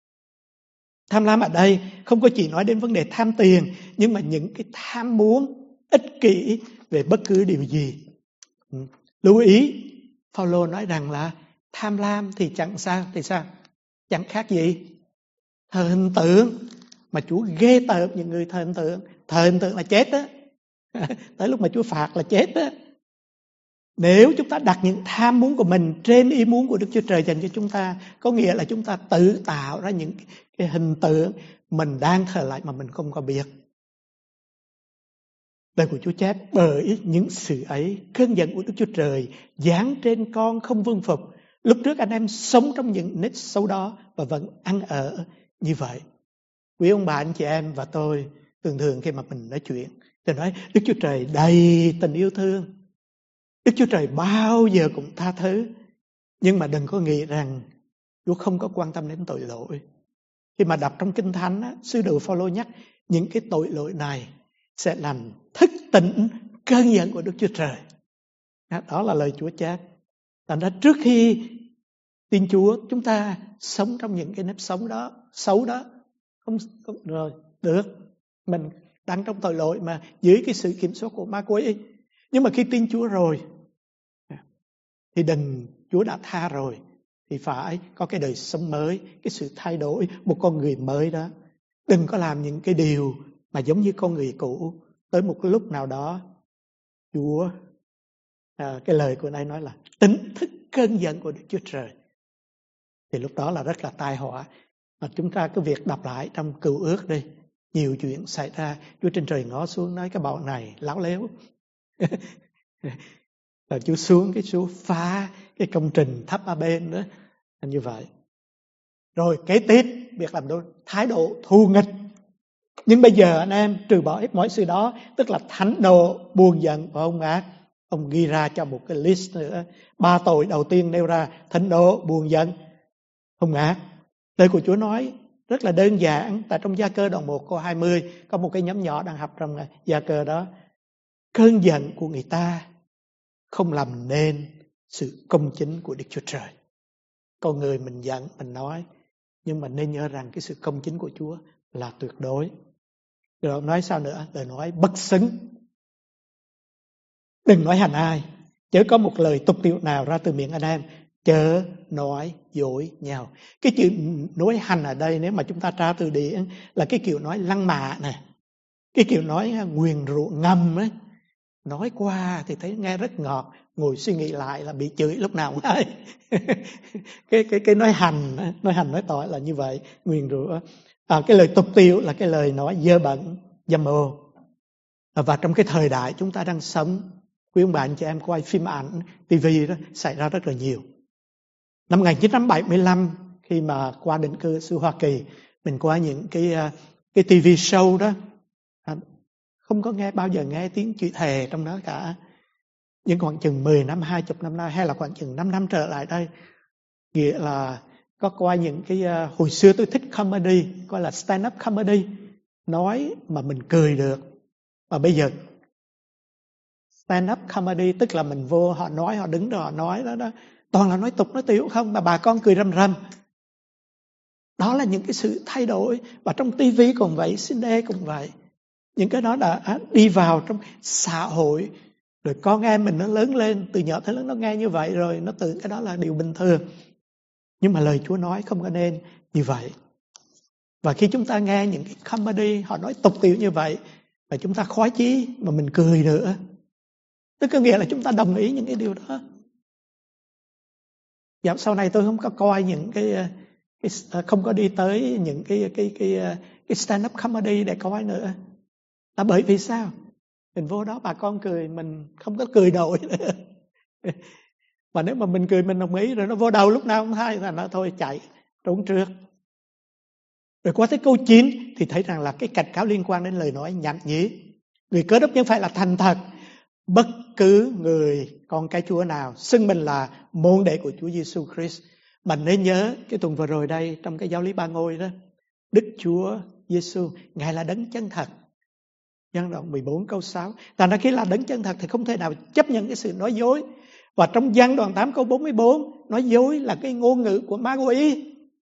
Tham lam ở đây không có chỉ nói đến vấn đề tham tiền, nhưng mà những cái tham muốn ích kỷ về bất cứ điều gì. Lưu ý, Phao-lô nói rằng là tham lam thì chẳng sao, chẳng khác gì thờ hình tượng. Mà Chúa ghê tởm những người thờ hình tượng. Thờ hình tượng là chết đó. Tới lúc mà Chúa phạt là chết đó. Nếu chúng ta đặt những tham muốn của mình trên ý muốn của Đức Chúa Trời dành cho chúng ta, có nghĩa là chúng ta tự tạo ra những cái hình tượng mình đang thờ lại mà mình không có biết. Lời của Chúa chép, bởi những sự ấy, cơn giận của Đức Chúa Trời giáng trên con không vâng phục. Lúc trước anh em sống trong những nết xấu đó và vẫn ăn ở như vậy. Quý ông bà anh chị em và tôi thường khi mà mình nói chuyện thì nói Đức Chúa Trời đầy tình yêu thương, Đức Chúa Trời bao giờ cũng tha thứ. Nhưng mà đừng có nghĩ rằng Chúa không có quan tâm đến tội lỗi. Khi mà đọc trong Kinh Thánh, sứ đồ Phao-lô nhắc những cái tội lỗi này sẽ làm thức tỉnh cơn giận của Đức Chúa Trời. Đó là lời Chúa chép. Thành ra trước khi tin Chúa, chúng ta sống trong những cái nếp sống đó, xấu đó, không rồi được. Mình đang trong tội lỗi mà dưới cái sự kiểm soát của ma quỷ. Nhưng mà khi tin Chúa rồi thì Chúa đã tha rồi thì phải có cái đời sống mới, cái sự thay đổi, một con người mới đó. Đừng có làm những cái điều mà giống như con người cũ. Tới một cái lúc nào đó Chúa cái lời của này nói là tỉnh thức cơn giận của Đức Chúa Trời, thì lúc đó là rất là tai họa. Mà chúng ta cứ việc đọc lại trong Cựu Ước đi, nhiều chuyện xảy ra. Chúa trên trời ngó xuống nói cái bọn này láo léo. Rồi Chúa xuống Chúa phá cái công trình tháp A-bên đó như vậy. Rồi kế tiếp việc làm thái độ thù nghịch. Nhưng bây giờ anh em trừ bỏ hết mọi sự đó, tức là thánh nộ, buồn giận và hung ác. Ông ghi ra cho một cái list nữa. 3 tội đầu tiên nêu ra: thánh nộ, buồn giận, hung ác. Lời của Chúa nói rất là đơn giản. Tại trong Gia Cơ đoạn 1 câu 20 có một cái nhóm nhỏ đang học trong Gia Cơ đó. Cơn giận của người ta không làm nên sự công chính của Đức Chúa Trời. Con người mình giận, mình nói, nhưng mà nên nhớ rằng cái sự công chính của Chúa là tuyệt đối. Rồi ông nói sao nữa? Lời nói bất xứng. Đừng nói hành ai, chớ có một lời tục tiệu nào ra từ miệng anh em chớ nói dối nhau. Cái chữ nói hành ở đây nếu mà chúng ta tra từ điển là cái kiểu nói lăng mạ này, cái kiểu nói nguyền rủa ngầm ấy. Nói qua thì thấy nghe rất ngọt, ngồi suy nghĩ lại là bị chửi lúc nào cũng hay. cái nói hành nói tội là như vậy, nguyền rủa. Cái lời tục tiễu là cái lời nói dơ bẩn, dâm ô. Và trong cái thời đại chúng ta đang sống, quý ông bà anh chị em coi phim ảnh, TV đó xảy ra rất là nhiều. Năm 1975 khi mà qua định cư xứ Hoa Kỳ, mình qua những cái TV show đó, không có bao giờ nghe tiếng chửi thề trong đó cả. Nhưng khoảng chừng 10 năm, 20 năm nay hay là khoảng chừng 5 năm trở lại đây, nghĩa là có qua những cái hồi xưa tôi thích comedy, gọi là stand up comedy, nói mà mình cười được. Và bây giờ stand up comedy tức là mình vô họ nói, họ đứng đó họ nói đó, toàn là nói tục nói tiểu không mà bà con cười rầm rầm. Đó là những cái sự thay đổi. Và trong TV cũng vậy, cine cũng vậy. Những cái đó đã đi vào trong xã hội. Rồi con em mình nó lớn lên, từ nhỏ tới lớn nó nghe như vậy rồi, nó tưởng cái đó là điều bình thường. Nhưng mà lời Chúa nói không có nên như vậy. Và khi chúng ta nghe những cái comedy họ nói tục tiểu như vậy, và chúng ta khoái chí mà mình cười nữa, tức có nghĩa là chúng ta đồng ý những cái điều đó. Dạo sau này tôi không có coi những cái không có đi tới những cái stand up comedy để coi nữa. Là bởi vì sao? Mình vô đó bà con cười, mình không có cười nổi nữa. Và nếu mà mình cười mình đồng ý rồi nó vô đầu lúc nào không hay là nó thôi chạy trốn trước. Rồi qua tới câu 9 thì thấy rằng là cái cảnh cáo liên quan đến lời nói nhảm nhí. Người Cơ Đốc nhân phải là thành thật. Bất cứ người con cái Chúa nào xưng mình là môn đệ của Chúa Giêsu Christ. Bạn nên nhớ cái tuần vừa rồi đây trong cái giáo lý ba ngôi đó, Đức Chúa Giêsu Ngài là đấng chân thật. Giăng đoạn 14 câu 6. Thành ra khi là đấng chân thật thì không thể nào chấp nhận cái sự nói dối. Và trong Giăng đoạn 8 câu 44, nói dối là cái ngôn ngữ của ma quỷ.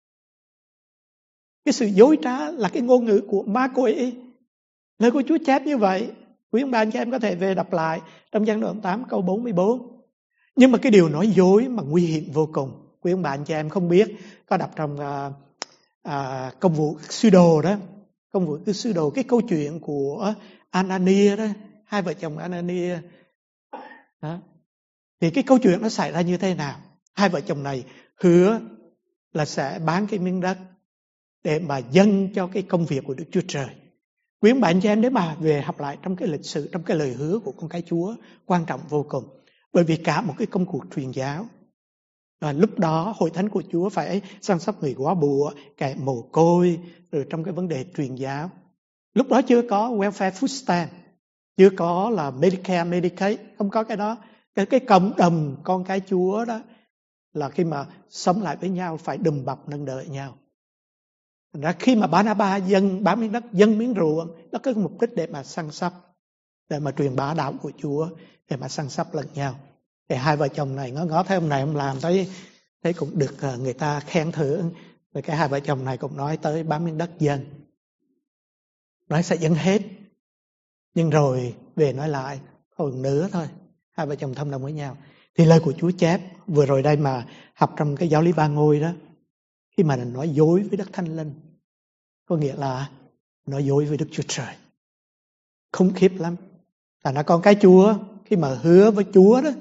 Cái sự dối trá là cái ngôn ngữ của ma quỷ. Lời của Chúa chép như vậy. Quý ông bà anh chị em có thể về đọc lại trong Giăng đoạn 8 câu 44. Nhưng mà cái điều nói dối mà nguy hiểm vô cùng. Quý ông bà anh chị em không biết, có đọc trong công vụ sứ đồ đó. Công vụ sứ đồ, cái câu chuyện của Anania đó, hai vợ chồng Anania đó. Thì cái câu chuyện nó xảy ra như thế nào? Hai vợ chồng này hứa là sẽ bán cái miếng đất để mà dâng cho cái công việc của Đức Chúa Trời. Quý ông bà anh chị em nếu mà về học lại trong cái lịch sử, trong cái lời hứa của con cái Chúa quan trọng vô cùng. Bởi vì cả một cái công cuộc truyền giáo. Và lúc đó hội thánh của Chúa phải săn sóc người góa bụa, kẻ mồ côi, rồi trong cái vấn đề truyền giáo. Lúc đó chưa có welfare food stamp, chưa có là Medicare, Medicaid, không có cái đó. Cái cộng đồng con cái Chúa đó là khi mà sống lại với nhau phải đùm bọc nâng đỡ nhau. Ra khi mà Barnabas bán miếng đất, dâng miếng ruộng, đó có mục đích để mà săn sóc, để mà truyền bá đạo của Chúa, để mà săn sóc lẫn nhau. Thì hai vợ chồng này ngó thấy ông này ông làm thấy cũng được người ta khen thưởng. Rồi cái hai vợ chồng này cũng nói tới bán miếng đất dâng, nói sẽ dâng hết. Nhưng rồi về nói lại còn nữa thôi, hai vợ chồng thông đồng với nhau. Thì lời của Chúa chép vừa rồi đây mà học trong cái giáo lý ba ngôi đó, khi mà nói dối với Đức Thánh Linh, có nghĩa là nói dối với Đức Chúa Trời. Khủng khiếp lắm. Thành ra con cái Chúa khi mà hứa với Chúa đó,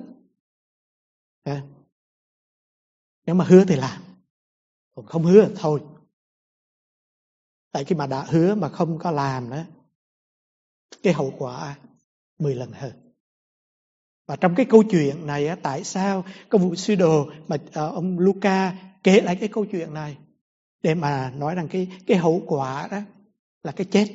nếu mà hứa thì làm, còn không hứa thì thôi. Tại khi mà đã hứa mà không có làm đó, cái hậu quả 10 lần hơn. Và trong cái câu chuyện này tại sao công vụ sứ đồ mà ông Luca kể lại cái câu chuyện này để mà nói rằng cái hậu quả đó là cái chết.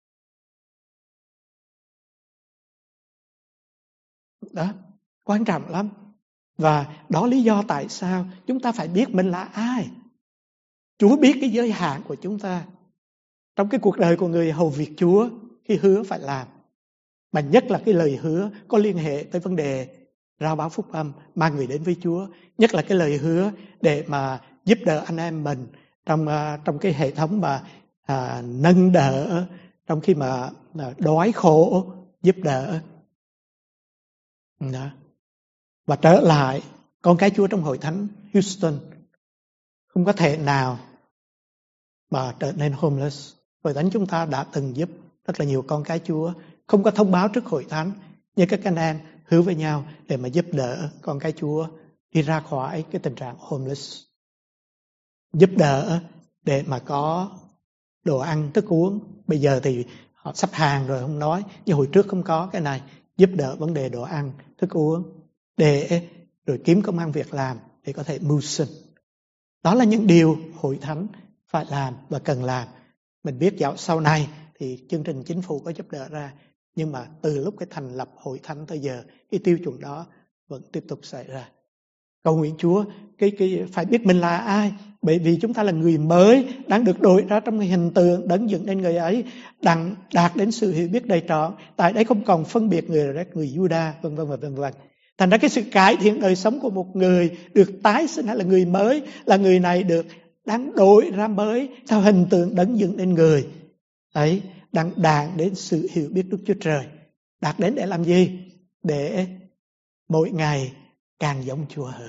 Đó, quan trọng lắm. Và đó lý do tại sao chúng ta phải biết mình là ai. Chúa biết cái giới hạn của chúng ta. Trong cái cuộc đời của người hầu việc Chúa, khi hứa phải làm. Mà nhất là cái lời hứa có liên hệ tới vấn đề rao báo phúc âm, mang người đến với Chúa. Nhất là cái lời hứa để mà giúp đỡ anh em mình trong cái hệ thống mà nâng đỡ, trong khi mà đói khổ, giúp đỡ. Đó. Và trở lại Con cái Chúa trong hội thánh Houston không có thể nào mà trở nên homeless. Hội thánh chúng ta đã từng giúp rất là nhiều con cái Chúa, không có thông báo trước hội thánh, nhưng các anh em hứa với nhau để mà giúp đỡ con cái Chúa đi ra khỏi cái tình trạng homeless. Giúp đỡ để mà có đồ ăn, thức uống. Bây giờ thì họ sắp hàng rồi không nói, nhưng hồi trước không có cái này. Giúp đỡ vấn đề đồ ăn, thức uống, để rồi kiếm công ăn việc làm để có thể mưu sinh. Đó là những điều hội thánh phải làm và cần làm. Mình biết dạo sau này thì chương trình chính phủ có giúp đỡ ra, nhưng mà từ lúc cái thành lập hội thánh tới giờ, cái tiêu chuẩn đó vẫn tiếp tục xảy ra. Cầu nguyện Chúa phải biết mình là ai, bởi vì chúng ta là người mới đang được đổi ra trong cái hình tượng đấng dựng nên người ấy, đang đạt đến sự hiểu biết đầy trọn. Tại đây không còn phân biệt người là người Juda, vân vân và vân vân. Thành ra cái sự cải thiện đời sống của một người được tái sinh hay là người mới, là người này được đang đổi ra mới theo hình tượng đấng dựng nên người ấy, đang đạt đến sự hiểu biết Đức Chúa Trời. Đạt đến để làm gì? Để mỗi ngày càng giống Chúa hơn.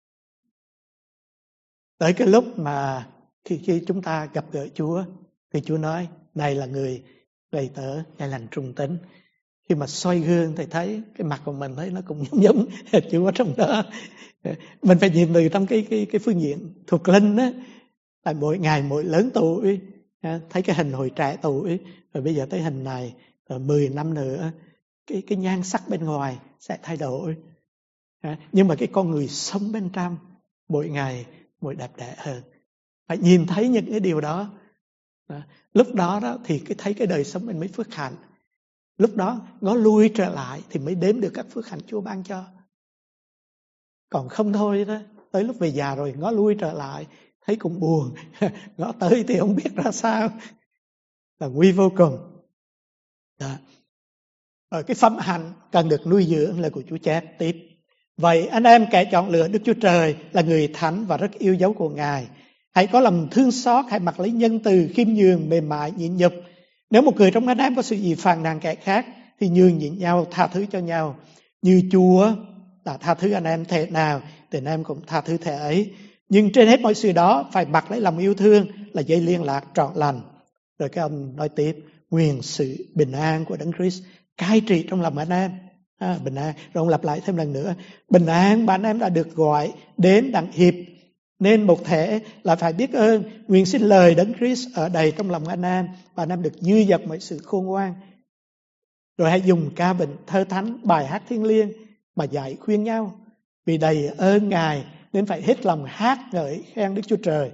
Tới cái lúc mà khi chúng ta gặp gỡ Chúa thì Chúa nói: này là người đầy tớ hay lành trung tín. Khi mà soi gương thì thấy cái mặt của mình thấy nó cũng giống Chúa ở trong đó. Mình phải nhìn từ trong cái phương diện thuộc linh á. Tại mỗi ngày mỗi lớn tuổi thấy cái hình hồi trẻ tuổi, rồi bây giờ thấy hình này, rồi 10 năm nữa cái nhan sắc bên ngoài sẽ thay đổi. Nhưng mà cái con người sống bên trong mỗi ngày mỗi đẹp đẽ hơn. Phải nhìn thấy những cái điều đó. Lúc đó thì thấy cái đời sống mình mới phước hạnh. Lúc đó ngó lui trở lại thì mới đếm được các phước hạnh Chúa ban cho. Còn không thôi đó, tới lúc về già rồi ngó lui trở lại thấy cũng buồn. Ngó tới thì không biết ra sao, là nguy vô cùng. Đó. Rồi cái phẩm hạnh cần được nuôi dưỡng là của Chúa chép tiếp. Vậy anh em kẻ chọn lựa Đức Chúa Trời là người thánh và rất yêu dấu của Ngài, hãy có lòng thương xót, hãy mặc lấy nhân từ, khiêm nhường, mềm mại, nhịn nhục. Nếu một người trong anh em có sự gì phàn nàn kẻ khác thì nhường nhịn nhau, tha thứ cho nhau. Như Chúa đã tha thứ anh em thể nào thì anh em cũng tha thứ thể ấy. Nhưng trên hết mọi sự đó phải mặc lấy lòng yêu thương là dây liên lạc trọn lành. Rồi cái ông nói tiếp: nguyện sự bình an của Đấng Christ cai trị trong lòng anh em. Bình an. Rồi ông lặp lại thêm lần nữa: bình an mà anh em đã được gọi đến đặng hiệp nên một thể là phải biết ơn. Nguyện xin lời Đấng Christ ở đầy trong lòng anh em và anh em được dư dật mọi sự khôn ngoan. Rồi hãy dùng ca bệnh, thơ thánh, bài hát thiêng liêng mà dạy khuyên nhau. Vì đầy ơn Ngài nên phải hết lòng hát ngợi khen Đức Chúa Trời.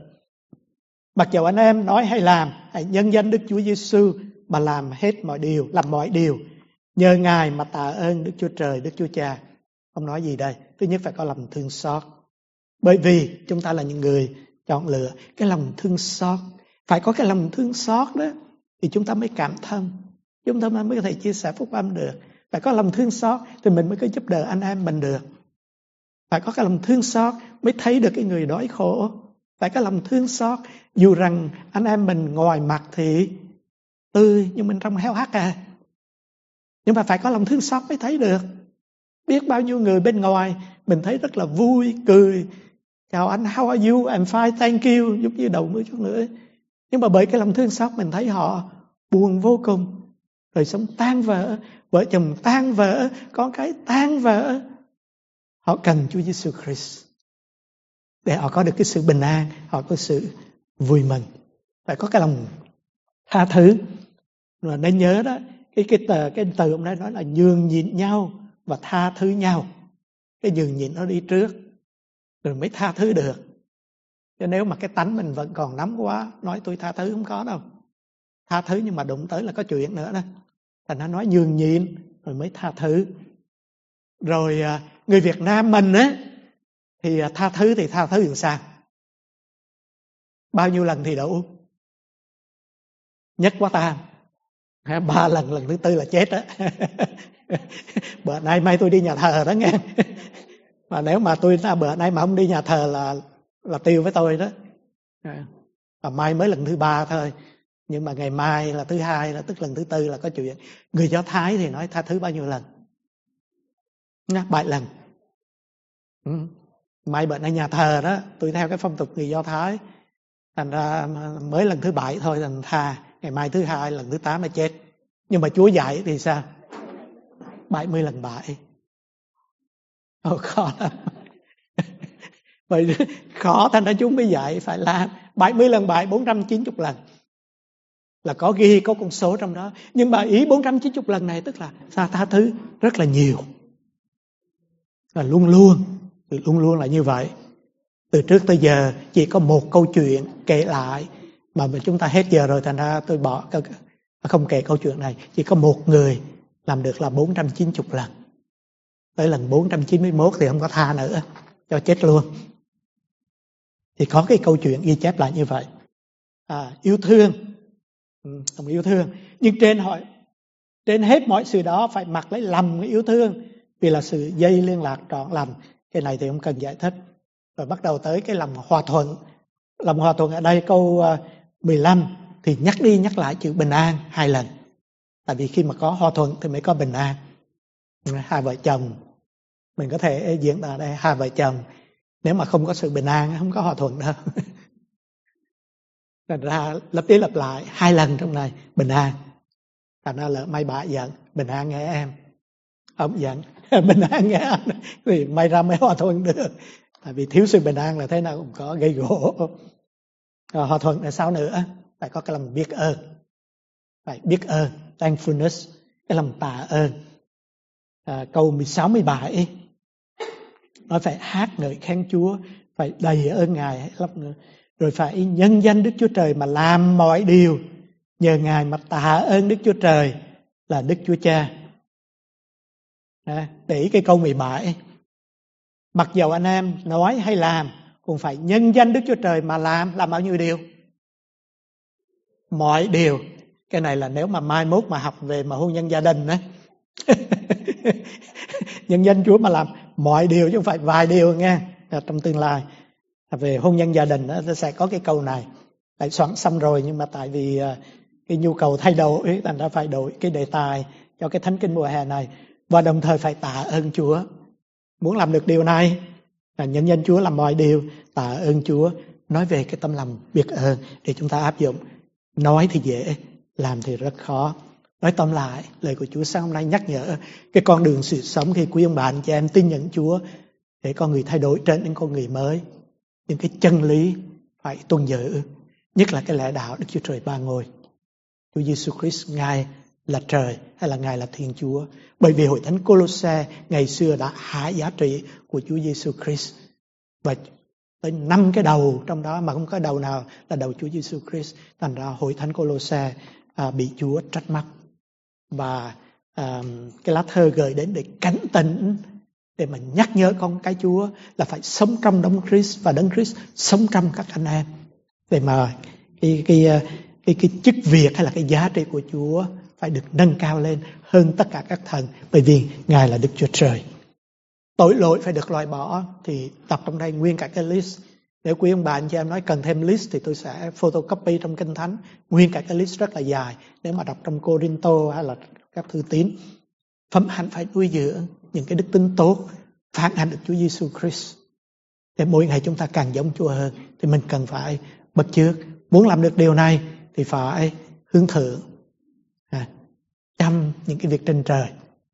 Mặc dầu anh em nói hay làm, hãy nhân danh Đức Chúa Giêsu mà làm hết mọi điều, làm mọi điều. Nhờ Ngài mà tạ ơn Đức Chúa Trời, Đức Chúa Cha. Ông nói gì đây? Thứ nhất phải có lòng thương xót. Bởi vì chúng ta là những người chọn lựa cái lòng thương xót. Phải có cái lòng thương xót đó thì chúng ta mới cảm thông, chúng ta mới có thể chia sẻ phúc âm được. Phải có lòng thương xót thì mình mới có giúp đỡ anh em mình được. Phải có cái lòng thương xót mới thấy được cái người đói khổ. Phải có lòng thương xót dù rằng anh em mình ngoài mặt thì tươi nhưng bên trong héo hắt Nhưng mà phải có lòng thương xót mới thấy được. Biết bao nhiêu người bên ngoài mình thấy rất là vui, cười: chào anh, how are you? I'm fine, thank you. Giống như đầu nữa chút nữa. Nhưng mà bởi cái lòng thương xót mình thấy họ buồn vô cùng. Đời sống tan vỡ, vợ chồng tan vỡ, con cái tan vỡ. Họ cần Chúa Giêsu Christ để họ có được cái sự bình an, họ có sự vui mừng. Phải có cái lòng tha thứ. Và nên nhớ đó, cái từ ông ấy nói là nhường nhịn nhau và tha thứ nhau. Cái nhường nhịn nó đi trước rồi mới tha thứ được. Chứ nếu mà cái tánh mình vẫn còn nóng quá, nói tôi tha thứ không có đâu. Tha thứ nhưng mà đụng tới là có chuyện nữa đó. Thành nó nói nhường nhịn rồi mới tha thứ. Rồi người Việt Nam mình thì tha thứ làm sao? Bao nhiêu lần thì đủ? Nhất quá tam. 3 lần, lần thứ 4 là chết đó. Bữa nay mai tôi đi nhà thờ đó nghe. Mà nếu mà tôi bữa nay mà không đi nhà thờ là tiêu với tôi đó. Và mai mới lần thứ 3 thôi. Nhưng mà ngày mai là thứ 2, là tức lần thứ 4 là có chuyện. Người Do Thái thì nói tha thứ bao nhiêu lần? 7 lần. May bữa nay nhà thờ đó, tôi theo cái phong tục người Do Thái, thành ra mới lần thứ 7 thôi thành tha, ngày mai thứ 2, lần thứ 8 là chết. Nhưng mà Chúa dạy thì sao? 70 lần 7. Khó lắm. Vậy khó, thành ra Chúa mới dạy phải làm 70 lần 7, 490 lần. Là có ghi, có con số trong đó. Nhưng mà ý 490 lần này tức là tha thứ rất là nhiều. Và luôn luôn là như vậy. Từ trước tới giờ chỉ có một câu chuyện kể lại, mà chúng ta hết giờ rồi thành ra tôi không kể câu chuyện này. Chỉ có một người làm được là 490 lần. Tới lần 491 thì không có tha nữa, cho chết luôn. Thì có cái câu chuyện ghi chép lại như vậy. Yêu thương, không yêu thương. Nhưng trên hết mọi sự đó phải mặc lấy lòng yêu thương, vì là sự dây liên lạc trọn lành. Cái này thì không cần giải thích. Rồi bắt đầu tới cái lòng hòa thuận. Lòng hòa thuận ở đây câu 15 thì nhắc đi nhắc lại chữ bình an 2 lần. Tại vì khi mà có hòa thuận thì mới có bình an. Hai vợ chồng, mình có thể diễn tả đây, hai vợ chồng nếu mà không có sự bình an không có hòa thuận đâu. Thành ra lặp đi lặp lại 2 lần trong này bình an. Thành ra lỡ may bà giận, bình an nghe em. Ông giận, bình an nghe anh, thì may ra mới hòa thuận được. Tại vì thiếu sự bình an là thế nào cũng có gây gỗ. Hòa thuận là sao nữa? Phải có cái lòng biết ơn. Phải biết ơn, thankfulness, cái lòng tạ ơn. Câu 16, 17 nói phải hát ngợi khen Chúa, phải đầy ơn Ngài lắm nữa. Rồi phải nhân danh Đức Chúa Trời mà làm mọi điều, nhờ Ngài mà tạ ơn Đức Chúa Trời là Đức Chúa Cha. Để ý cái câu 17. Mặc dầu anh em nói hay làm, cũng phải nhân danh Đức Chúa Trời mà làm bao nhiêu điều? Mọi điều. Cái này là nếu mà mai mốt mà học về mà hôn nhân gia đình á. Nhân danh Chúa mà làm mọi điều chứ không phải vài điều nghe. Trong tương lai về hôn nhân gia đình đó, sẽ có cái câu này. Tại soạn xong rồi nhưng mà tại vì cái nhu cầu thay đổi, thành ra phải đổi cái đề tài cho cái thánh kinh mùa hè này. Và đồng thời phải tạ ơn Chúa. Muốn làm được điều này là nhân danh Chúa làm mọi điều, tạ ơn Chúa, nói về cái tâm lòng biết ơn để chúng ta áp dụng. Nói thì dễ, làm thì rất khó. Nói tóm lại, lời của Chúa sáng hôm nay nhắc nhở cái con đường sự sống khi quý ông bà anh chị em tin nhận Chúa để con người thay đổi trở nên con người mới. Những cái chân lý phải tuân giữ, nhất là cái lẽ đạo Đức Chúa Trời ba ngôi. Chúa Giêsu Christ, Ngài là trời hay là Ngài là Thiên Chúa? Bởi vì hội thánh Cô-lô-se ngày xưa đã hạ giá trị của Chúa Giêsu Christ. Và tới 5 cái đầu trong đó mà không có đầu nào là đầu Chúa Giêsu Christ. Thành ra hội thánh Cô-lô-se bị Chúa trách móc. Và cái lá thơ gửi đến để cảnh tỉnh, để mà nhắc nhở con cái Chúa là phải sống trong Đấng Christ và Đấng Christ sống trong các anh em. Để mà cái chức việc hay là cái giá trị của Chúa phải được nâng cao lên hơn tất cả các thần, bởi vì Ngài là Đức Chúa Trời. Tội lỗi phải được loại bỏ thì đọc trong đây nguyên cả cái list. Nếu quý ông bà anh chị em nói cần thêm list thì tôi sẽ photocopy trong Kinh Thánh. Nguyên cả cái list rất là dài nếu mà đọc trong Cô-rinh-tô hay là các thư tín. Phẩm hạnh phải nuôi dưỡng những cái đức tính tốt, phản ảnh được Chúa Giêsu Christ. Để mỗi ngày chúng ta càng giống Chúa hơn thì mình cần phải bắt chước. Muốn làm được điều này thì phải hướng thượng, chăm những cái việc trên trời.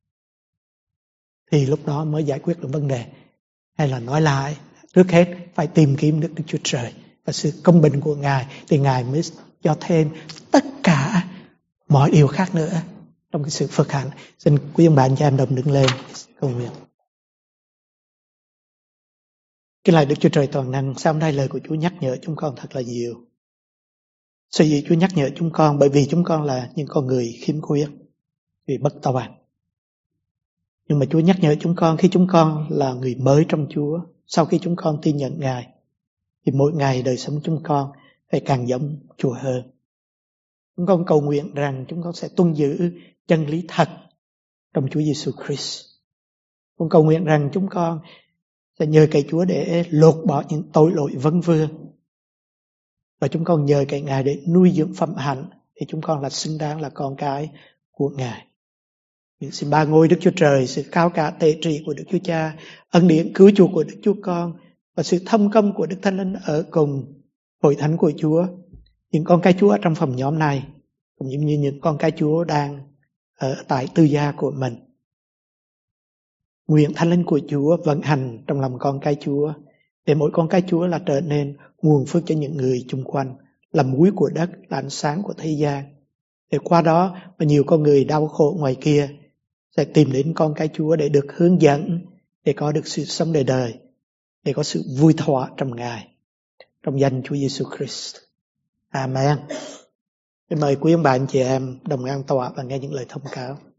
Thì lúc đó mới giải quyết được vấn đề. Hay là nói lại, trước hết phải tìm kiếm được Đức Chúa Trời và sự công bình của Ngài thì Ngài mới cho thêm tất cả mọi điều khác nữa trong cái sự phước hạnh. Xin quý ông bà anh chị em đồng đứng lên cầu nguyện. Cái lời Đức Chúa Trời toàn năng, sau hôm nay lời của Chúa nhắc nhở chúng con thật là nhiều. Sở dĩ Chúa nhắc nhở chúng con bởi vì chúng con là những con người khiếm khuyết, vì bất toàn. Nhưng mà Chúa nhắc nhở chúng con khi chúng con là người mới trong Chúa, sau khi chúng con tin nhận Ngài, thì mỗi ngày đời sống chúng con phải càng giống Chúa hơn. Chúng con cầu nguyện rằng chúng con sẽ tuân giữ chân lý thật trong Chúa Giêsu Christ. Chúng cầu nguyện rằng chúng con sẽ nhờ cậy Chúa để lột bỏ những tội lỗi vấn vương. Và chúng con nhờ cậy Ngài để nuôi dưỡng phẩm hạnh để chúng con là xứng đáng là con cái của Ngài. Xin ba ngôi Đức Chúa Trời, sự cao cả tể trị của Đức Chúa Cha, ân điển cứu chuộc của Đức Chúa Con và sự thông công của Đức Thánh Linh ở cùng hội thánh của Chúa, những con cái Chúa ở trong phòng nhóm này, cũng như những con cái Chúa đang ở tại tư gia của mình. Nguyện Thánh Linh của Chúa vận hành trong lòng con cái Chúa, để mỗi con cái Chúa là trở nên nguồn phước cho những người chung quanh, là muối của đất, là ánh sáng của thế gian. Để qua đó mà nhiều con người đau khổ ngoài kia sẽ tìm đến con cái Chúa để được hướng dẫn, để có được sự sống đời đời, để có sự vui thỏa trong Ngài. Trong danh Chúa Giêsu Christ. Amen. Mời quý ông bà anh chị em đồng an tọa và nghe những lời thông cáo.